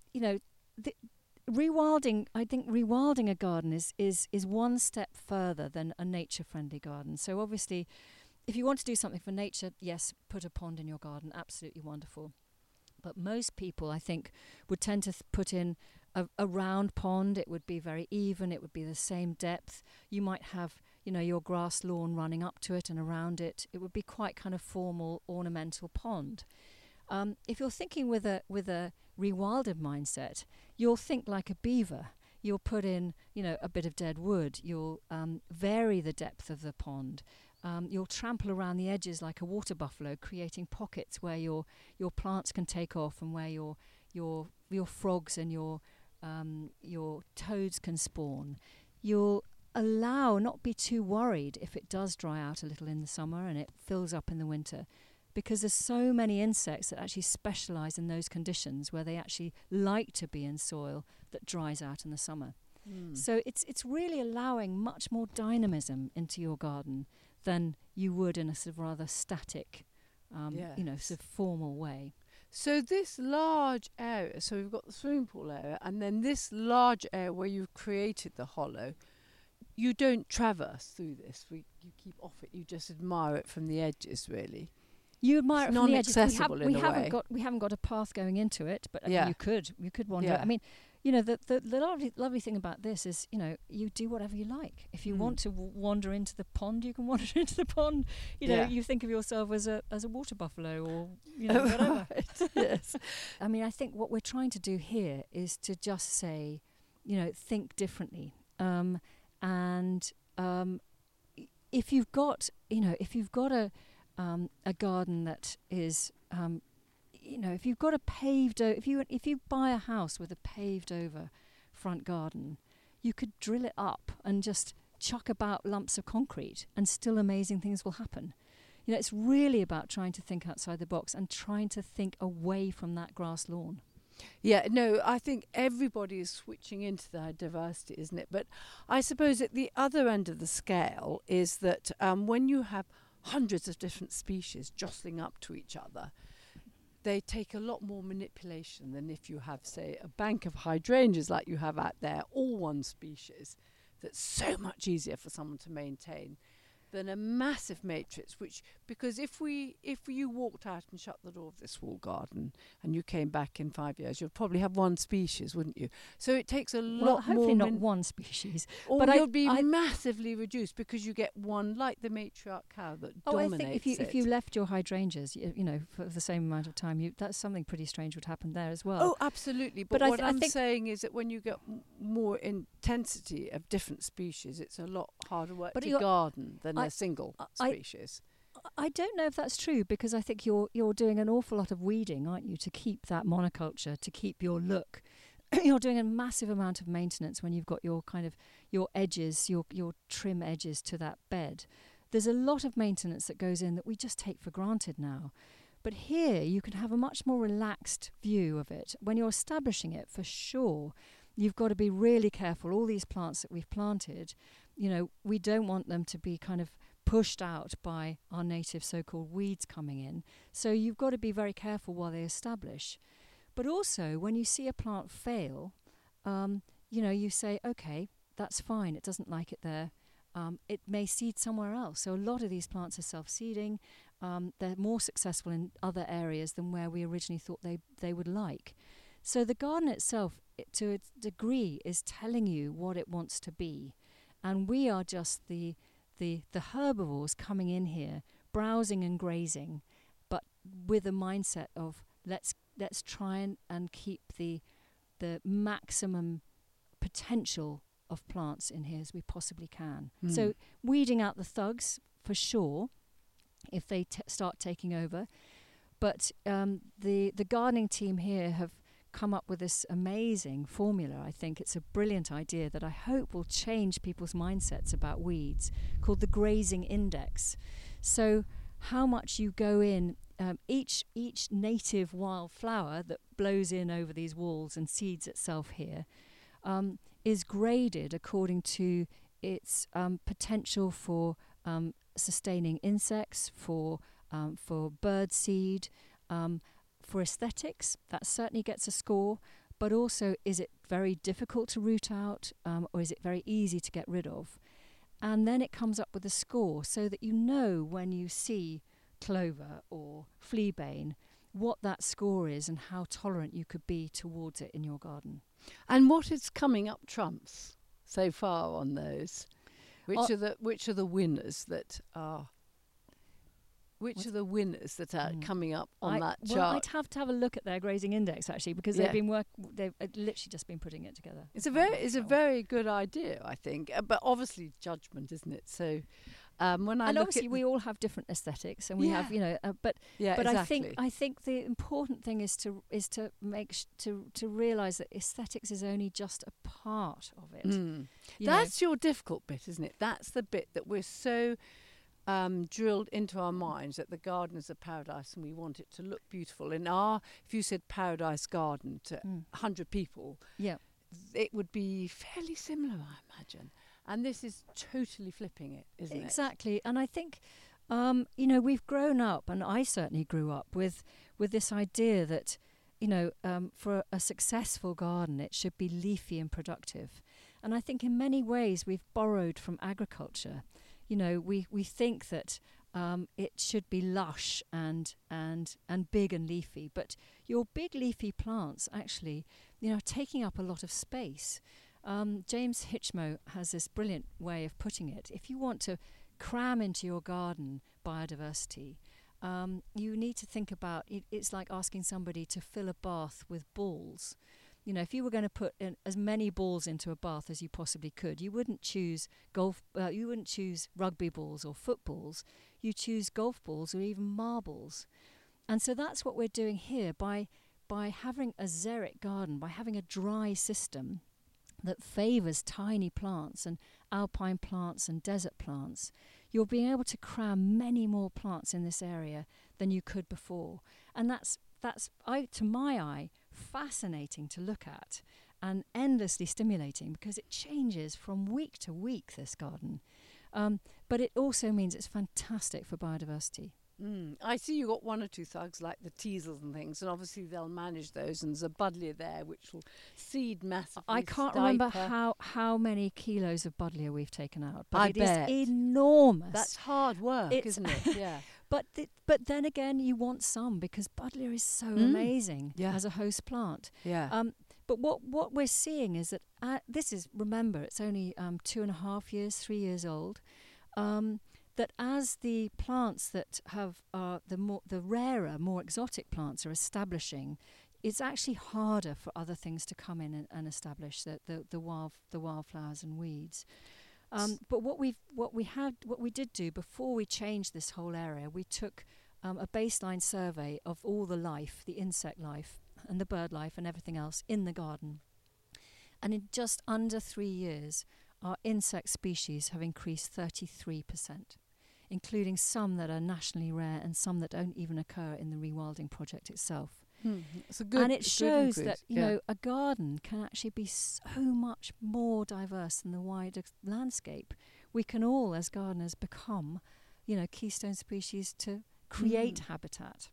rewilding, I think rewilding a garden is one step further than a nature-friendly garden. So obviously, if you want to do something for nature, yes, put a pond in your garden, absolutely wonderful. But most people, I think, would tend to put in a round pond. It would be very even. It would be the same depth. You might have, your grass lawn running up to it and around it. It would be quite kind of formal, ornamental pond. If you're thinking with a rewilded mindset, you'll think like a beaver. You'll put in, a bit of dead wood. You'll vary the depth of the pond. You'll trample around the edges like a water buffalo, creating pockets where your plants can take off and where your frogs and your toads can spawn. You'll not be too worried if it does dry out a little in the summer and it fills up in the winter, because there's so many insects that actually specialise in those conditions where they actually like to be in soil that dries out in the summer. So it's really allowing much more dynamism into your garden than you would in a sort of rather static, sort of formal way. So this large area, so we've got the swimming pool area, and then this large area where you've created the hollow, you don't traverse through this. You keep off it. You just admire it from the edges, really. You admire it's it from the edges. We haven't got a path going into it, but you could wander. Yeah. I mean, the lovely thing about this is, you do whatever you like. If you want to wander into the pond, you can wander into the pond. You think of yourself as a water buffalo or whatever. Right. Yes. I mean, I think what we're trying to do here is to just say, think differently. If you've got a garden that is, if you've got a paved, if you buy a house with a paved over front garden, you could drill it up and just chuck about lumps of concrete, and still amazing things will happen. It's really about trying to think outside the box and trying to think away from that grass lawn. Yeah, no, I think everybody is switching into that diversity, isn't it? But I suppose at the other end of the scale is that when you have hundreds of different species jostling up to each other, they take a lot more manipulation than if you have, say, a bank of hydrangeas like you have out there, all one species, that's so much easier for someone to maintain than a massive matrix, because if you walked out and shut the door of this wall garden and you came back in 5 years, you'd probably have one species, wouldn't you? So it takes a lot more... Well, hopefully not one species. Or you'll be massively reduced because you get one, like the matriarch cow, that dominates I think if you left your hydrangeas, for the same amount of time, that's something pretty strange would happen there as well. Oh, absolutely. But what I'm saying is that when you get more intensity of different species, it's a lot harder work to garden than a single species. I don't know if that's true, because I think you're doing an awful lot of weeding, aren't you, to keep that monoculture, to keep your look. You're doing a massive amount of maintenance when you've got your kind of your edges, your trim edges to that bed. There's a lot of maintenance that goes in that we just take for granted now. But here you can have a much more relaxed view of it. When you're establishing it, for sure, you've got to be really careful. All these plants that we've planted, we don't want them to be kind of pushed out by our native so-called weeds coming in. So you've got to be very careful while they establish. But also, when you see a plant fail, you say, okay, that's fine. It doesn't like it there. It may seed somewhere else. So a lot of these plants are self-seeding. They're more successful in other areas than where we originally thought they would like. So the garden itself, to a degree, is telling you what it wants to be. And we are just the herbivores coming in here, browsing and grazing, but with a mindset of let's try and keep the maximum potential of plants in here as we possibly can. So weeding out the thugs, for sure, if they start taking over. But the gardening team here have come up with this amazing formula. I think it's a brilliant idea that I hope will change people's mindsets about weeds, called the grazing index. So how much you go in each native wildflower that blows in over these walls and seeds itself here is graded according to its potential for sustaining insects, for bird seed, for aesthetics. That certainly gets a score. But also, is it very difficult to root out, or is it very easy to get rid of? And then it comes up with a score, so that you know when you see clover or fleabane what that score is and how tolerant you could be towards it in your garden. And what is coming up trumps so far on those? Which are the winners that are? Which are the winners that are coming up on that chart? Well, I'd have to have a look at their grazing index actually, because they've literally just been putting it together. It's a very good idea, I think. But obviously, judgment, isn't it? So when I and look obviously at we all have different aesthetics, and we have but exactly. I think the important thing is to to realise that aesthetics is only just a part of it. That's your difficult bit, isn't it? That's the bit that we're so drilled into our minds, that the garden is a paradise and we want it to look beautiful. If you said paradise garden to 100 people, it would be fairly similar, I imagine. And this is totally flipping it, isn't it? Exactly. And I think, we've grown up, and I certainly grew up with this idea that, for a successful garden, it should be leafy and productive. And I think in many ways we've borrowed from agriculture. We think that it should be lush and big and leafy, but your big leafy plants actually, are taking up a lot of space. James Hitchmo has this brilliant way of putting it. If you want to cram into your garden biodiversity, you need to think about it. It's like asking somebody to fill a bath with balls. If you were going to put in as many balls into a bath as you possibly could, you wouldn't choose you wouldn't choose rugby balls or footballs. You choose golf balls or even marbles. And so that's what we're doing here by having a xeric garden, by having a dry system that favours tiny plants and alpine plants and desert plants. You're being able to cram many more plants in this area than you could before. And that's to my eye, fascinating to look at and endlessly stimulating, because it changes from week to week, this garden. But it also means it's fantastic for biodiversity. I see you got one or two thugs like the teasels and things, and obviously they'll manage those, and there's a buddleia there which will seed massively. I can't remember how many kilos of buddleia we've taken out, but I it bet. is enormous. That's hard work, isn't it? Yeah. But then again, you want some, because buddleia is so amazing as a host plant. Yeah. But what we're seeing is that remember, it's only 2.5 years, 3 years old. That as the plants that have the rarer, more exotic plants are establishing, it's actually harder for other things to come in and establish the wildflowers and weeds. But what we did do before we changed this whole area, we took a baseline survey of all the life, the insect life and the bird life and everything else in the garden. And in just under 3 years, our insect species have increased 33%, including some that are nationally rare and some that don't even occur in the rewilding project itself. It's a good, and it shows increase. that a garden can actually be so much more diverse than the wider landscape. We can all, as gardeners, become, keystone species to create habitat.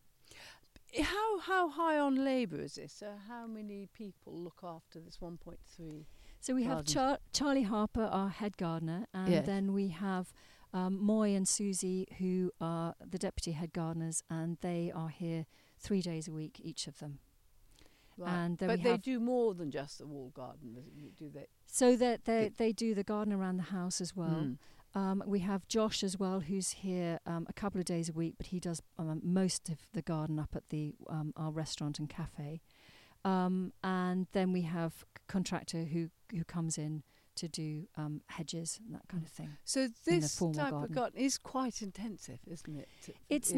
How high on labour is this? So how many people look after this 1.3? So we have Charlie Harper, our head gardener, and then we have Moy and Susie, who are the deputy head gardeners, and they are here 3 days a week, each of them. Right. And but they do more than just the wall garden, do they? So they do the garden around the house as well. We have Josh as well, who's here a couple of days a week, but he does most of the garden up at our restaurant and cafe. And then we have a contractor who comes in to do hedges and that kind of thing. So this type of garden is quite intensive, isn't it? It's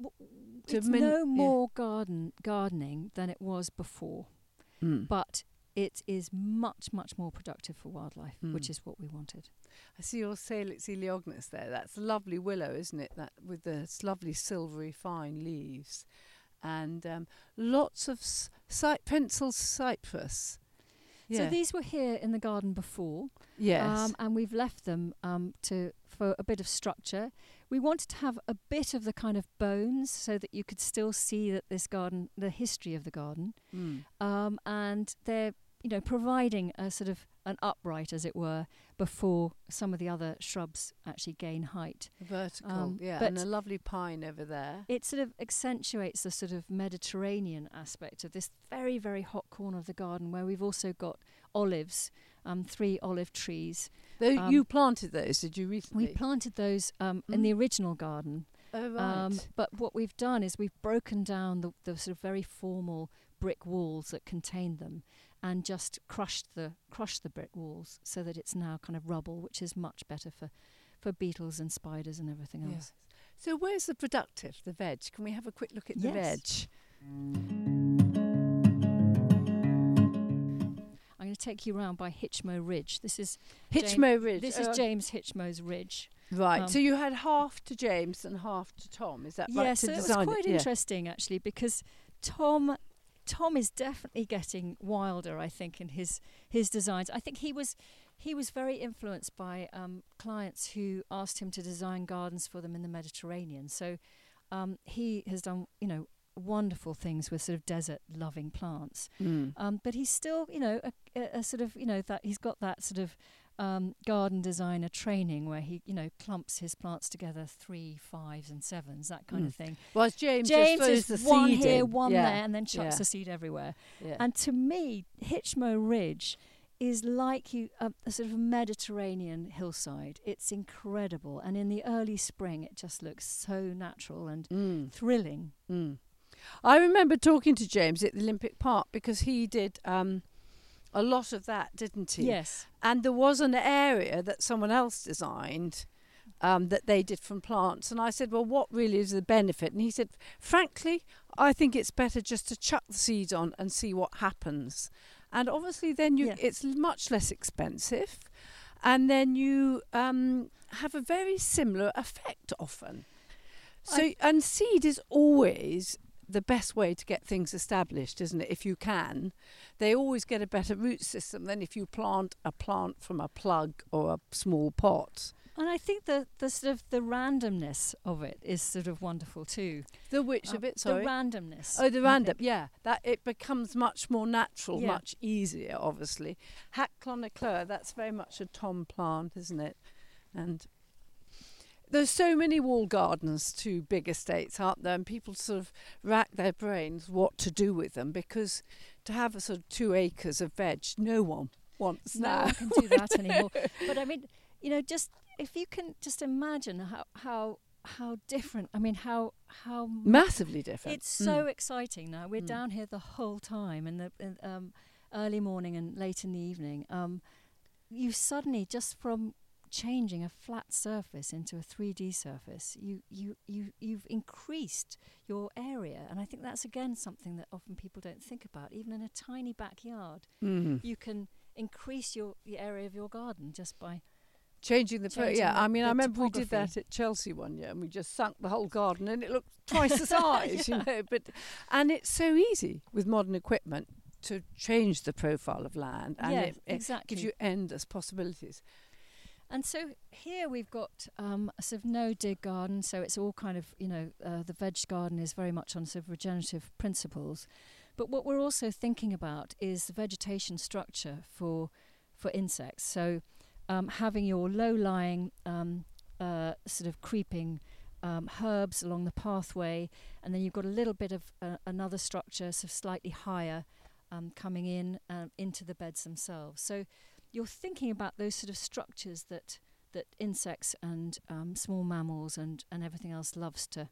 more gardening than it was before, but it is much, much more productive for wildlife, which is what we wanted. I see your Salix eleognus there. That's a lovely willow, isn't it? That with the lovely silvery fine leaves, and lots of pencil cypress. So these were here in the garden before, yes, and we've left them for a bit of structure. We wanted to have a bit of the kind of bones so that you could still see that this garden, the history of the garden, and they're providing a sort of an upright, as it were, before some of the other shrubs actually gain height. Vertical, but and a lovely pine over there. It sort of accentuates the sort of Mediterranean aspect of this very, very hot corner of the garden, where we've also got olives, 3 olive trees. You planted those, did you recently? We planted those in the original garden. Oh, right. But what we've done is we've broken down the sort of very formal brick walls that contained them, and just crushed the brick walls so that it's now kind of rubble, which is much better for beetles and spiders and everything else. Yes. So where's the productive, the veg? Can we have a quick look at the veg? I'm going to take you round by Hitchmo Ridge. This is Hitchmo Ridge. This is James Hitchmo's ridge. Right. So you had half to James and half to Tom. Is that right? Yes, so it was quite interesting actually, because Tom is definitely getting wilder, I think, in his designs. I think he was very influenced by clients who asked him to design gardens for them in the Mediterranean. So he has done, wonderful things with sort of desert-loving plants. But he's still, a sort of, that he's got that sort of garden designer training where he, clumps his plants together 3, 5s and 7s, that kind of thing. Well, James is the one seed here, in. one there, and then chucks the seed everywhere. Yeah. And to me, Hitchmo Ridge is like a sort of Mediterranean hillside. It's incredible, and in the early spring, it just looks so natural and thrilling. I remember talking to James at the Olympic Park because he did a lot of that, didn't he? Yes. And there was an area that someone else designed that they did from plants. And I said, well, what really is the benefit? And he said, frankly, I think it's better just to chuck the seeds on and see what happens. And obviously then it's much less expensive. And then you have a very similar effect often. So and seed is always the best way to get things established, isn't it? If you can, they always get a better root system than if you plant a plant from a plug or a small pot. And I think the sort of the randomness of it is sort of wonderful too. The which of it, sorry? The randomness. Oh, the random, that it becomes much more natural, much easier, obviously. Hack clonacleur, that's very much a Tom plant, isn't it? And there's so many wall gardens to big estates, aren't there? And people sort of rack their brains what to do with them, because to have a sort of 2 acres of veg, no one wants now. No one can do that anymore. But I mean, just if you can just imagine how different. I mean, how massively different. It's so exciting now. We're down here the whole time in the early morning and late in the evening. You suddenly, just from changing a flat surface into a 3D surface, you've increased your area, and I think that's again something that often people don't think about. Even in a tiny backyard, you can increase the area of your garden just by changing the I mean, I remember we did that at Chelsea one year, and we just sunk the whole garden, and it looked twice the size, and it's so easy with modern equipment to change the profile of land, and it gives you endless possibilities. And so here we've got a sort of no-dig garden, so it's all kind of, the veg garden is very much on sort of regenerative principles. But what we're also thinking about is the vegetation structure for insects. So having your low-lying sort of creeping herbs along the pathway, and then you've got a little bit of another structure, sort of slightly higher, coming in into the beds themselves. So you're thinking about those sort of structures that insects and small mammals and everything else loves to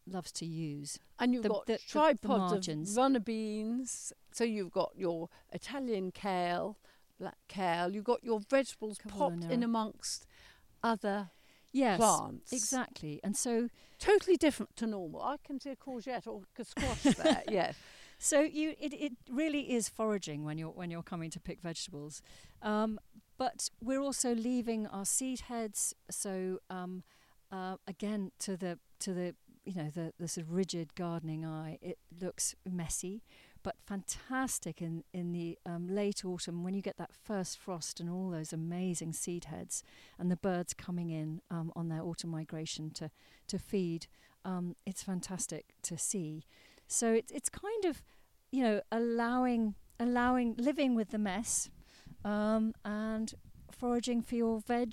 use. And you've got tripods of runner beans. So you've got your Italian kale, black kale. You've got your vegetables popped in amongst other plants. Exactly. And so totally different to normal. I can see a courgette or a squash there. Yes. So it really is foraging when you're coming to pick vegetables, but we're also leaving our seed heads. So again, to the the sort of rigid gardening eye, it looks messy, but fantastic in the late autumn when you get that first frost and all those amazing seed heads and the birds coming in on their autumn migration to feed. It's fantastic to see. So it's kind of, allowing living with the mess, and foraging for your veg,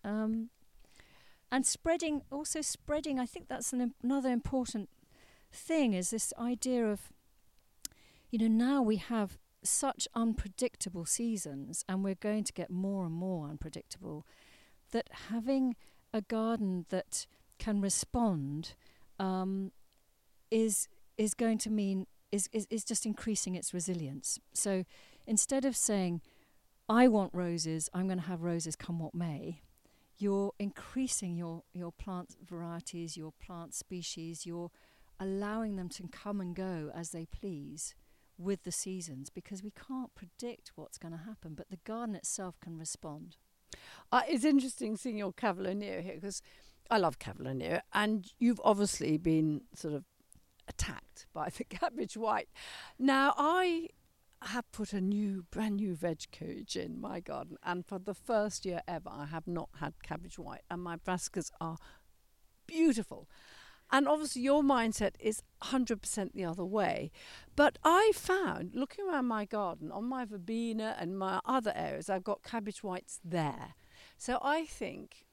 and spreading. I think that's another important thing, is this idea of, now we have such unpredictable seasons, and we're going to get more and more unpredictable, that having a garden that can respond is going to mean is just increasing its resilience. So instead of saying, I want roses, I'm going to have roses come what may, you're increasing your plant varieties, your plant species, you're allowing them to come and go as they please with the seasons, because we can't predict what's going to happen, but the garden itself can respond. It's interesting seeing your Cavolo Nero here, because I love Cavolo Nero, and you've obviously been sort of attacked by the cabbage white. Now, I have put a brand new veg cage in my garden, and for the first year ever, I have not had cabbage white, and my brassicas are beautiful. And obviously your mindset is 100% the other way. But I found, looking around my garden, on my verbena and my other areas, I've got cabbage whites there. So I think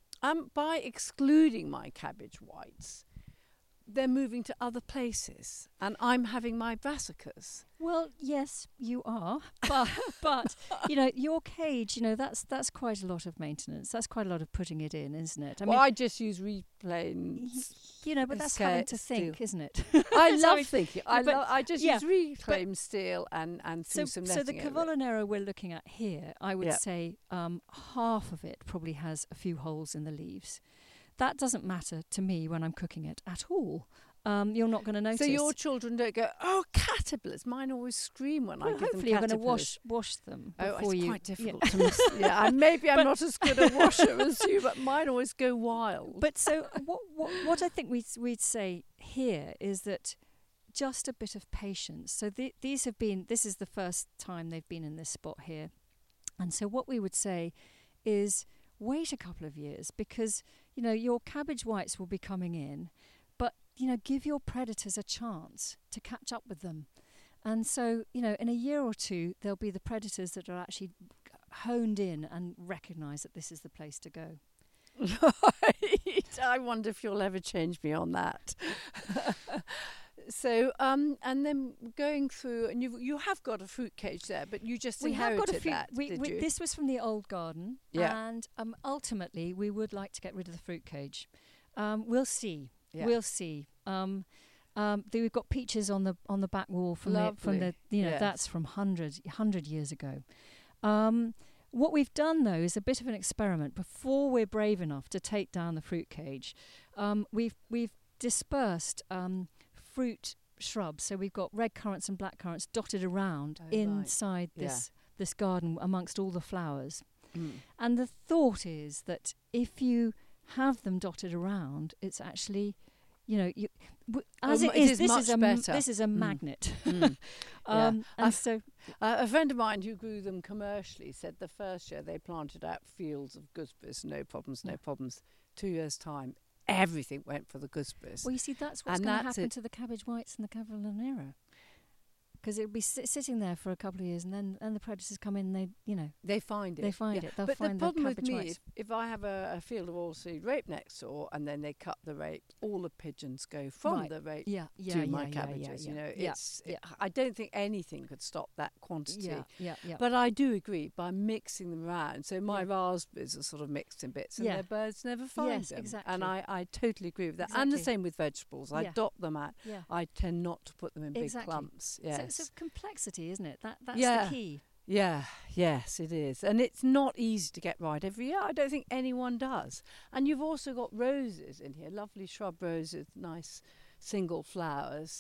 by excluding my cabbage whites, they're moving to other places, and I'm having my brassicas. Well, yes, you are, but your cage, that's quite a lot of maintenance. That's quite a lot of putting it in, isn't it? I just use reclaimed. But that's having to think, steel. isn't it? I love thinking. I just use reclaimed steel and through some netting. So the Cavolo Nero we're looking at here, I would say half of it probably has a few holes in the leaves. That doesn't matter to me when I'm cooking it at all. You're not going to notice. So your children don't go, oh, caterpillars. Mine always scream when I give them caterpillars. Hopefully you're going to wash them before it's quite difficult to miss. Yeah, and maybe I'm not as good a washer as you, but mine always go wild. But so what I think we'd say here is that just a bit of patience. So this is the first time they've been in this spot here. And so what we would say is wait a couple of years, because your cabbage whites will be coming in, but give your predators a chance to catch up with them. And so in a year or two there'll be the predators that are actually honed in and recognise that this is the place to go. Right. I wonder if you'll ever change me on that. So, and then going through, and you have got a fruit cage there, but you just inherited that, did you? This was from the old garden, and ultimately we would like to get rid of the fruit cage. We'll see. Yeah. We'll see. We've got peaches on the back wall from the that's from 100 years ago. What we've done though is a bit of an experiment. Before we're brave enough to take down the fruit cage, we've dispersed fruit shrubs. So we've got red currants and black currants dotted around inside this garden amongst all the flowers. And the thought is that if you have them dotted around, it's actually, this is a magnet. And so a friend of mine who grew them commercially said the first year they planted out fields of gooseberries, no problems. 2 years' time, everything went for the gooseberries. Well, you see, that's what's going to happen to the cabbage whites and the Cavolo Nero. Because it'll be sitting there for a couple of years, and then the predators come in and they find it. They find it. They'll but find the problem with me is, if I have a field of oilseed rape next door, and then they cut the rape, all the pigeons go from the rape to my cabbages. I don't think anything could stop that quantity. But I do agree, by mixing them around, so my raspberries are sort of mixed in bits, and their birds never find them. Exactly. And I totally agree with that. Exactly. And the same with vegetables. I dot them out. I tend not to put them in big clumps. Yes. So it's a complexity, isn't it? That's the key. Yeah, yes, it is. And it's not easy to get right every year. I don't think anyone does. And you've also got roses in here, lovely shrub roses, nice single flowers.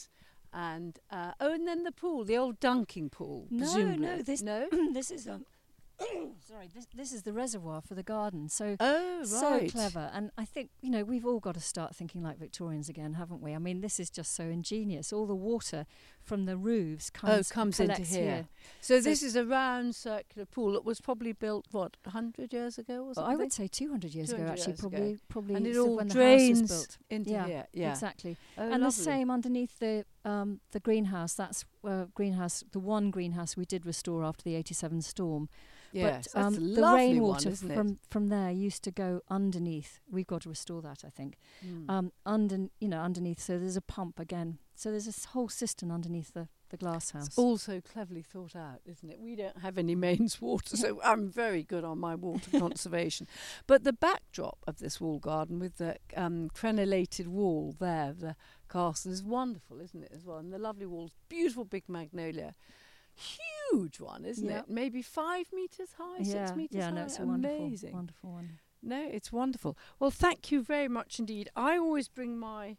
And and then the pool, the old dunking pool. No, presumably. this no. this is sorry, this is the reservoir for the garden. So Oh, so right. clever. And I think, we've all got to start thinking like Victorians again, haven't we? I mean, this is just so ingenious. All the water from the roofs comes into collects here. So this is a round circular pool that was probably built 100 years ago or Well, something. I would say 200 years ago, 200 actually, years ago. probably. And it so all when the drains house was built. into here. Yeah, Exactly. Oh, And the lovely. same underneath the greenhouse. That's greenhouse. The one greenhouse we did restore after the '87 storm. Yes, But that's a the lovely rainwater one, isn't it? from there used to go underneath. We've got to restore that, I think. Mm. Underneath. So there's a pump again. So there's this whole cistern underneath the glass house. It's also clevely thought out, isn't it? We don't have any mains water, so I'm very good on my water conservation. But the backdrop of this wall garden with the crenellated wall there, the castle, is wonderful, isn't it, as well? And the lovely walls, beautiful big magnolia. Huge one, isn't Yeah. it? Maybe 5 metres high, 6 metres high. no, it's a amazing. wonderful one. No, it's wonderful. Well, thank you very much indeed. I always bring my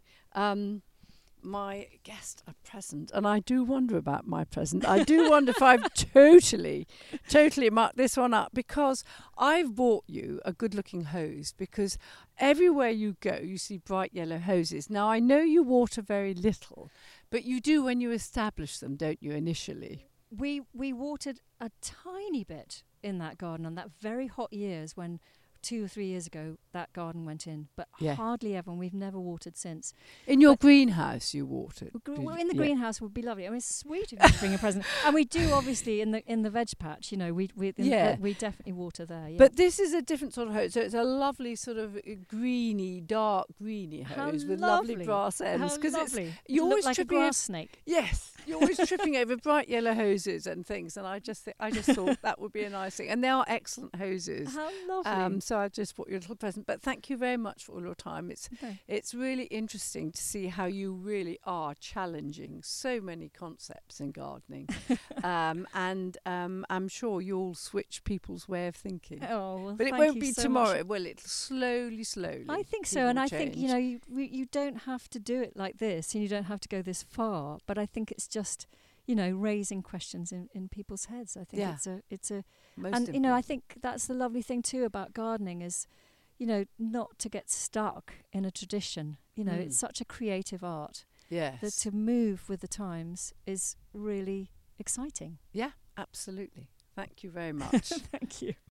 my guest a present, and I do wonder about my present. I do wonder if I've totally mucked this one up, because I've bought you a good-looking hose, because everywhere you go you see bright yellow hoses. Now, I know you water very little, but you do when you establish them, don't you, initially? We watered a tiny bit in that garden on that very hot years when 2 or 3 years ago that garden went in, but Yeah. hardly ever, and we've never watered since. In your greenhouse you watered? Well, in the Yeah. greenhouse would be lovely. I mean, it's sweet of you to bring a present, and we do obviously in the veg patch. We definitely water there. Yeah. But this is a different sort of hose. So it's a lovely sort of dark greeny How hose with lovely lovely. brass ends. How Because lovely! you're It always looked like a tripping grass snake. Yes, you're always tripping over bright yellow hoses and things. And I just thought that would be a nice thing. And they are excellent hoses. How lovely! So I just bought you a little present. But thank you very much for all your time. Okay. It's really interesting to see how you really are challenging so many concepts in gardening. And I'm sure you'll switch people's way of thinking. Oh, well, But it thank won't you be so tomorrow. much. Well, it'll slowly. I think so, people and I think change. you don't have to do it like this, and you don't have to go this far. But I think it's just raising questions in people's heads. I think Yeah. it's a Most and I important. think that's the lovely thing too about gardening is, not to get stuck in a tradition. It's such a creative art that Yes. to move with the times is really exciting. Yeah, absolutely. Thank you very much. Thank you.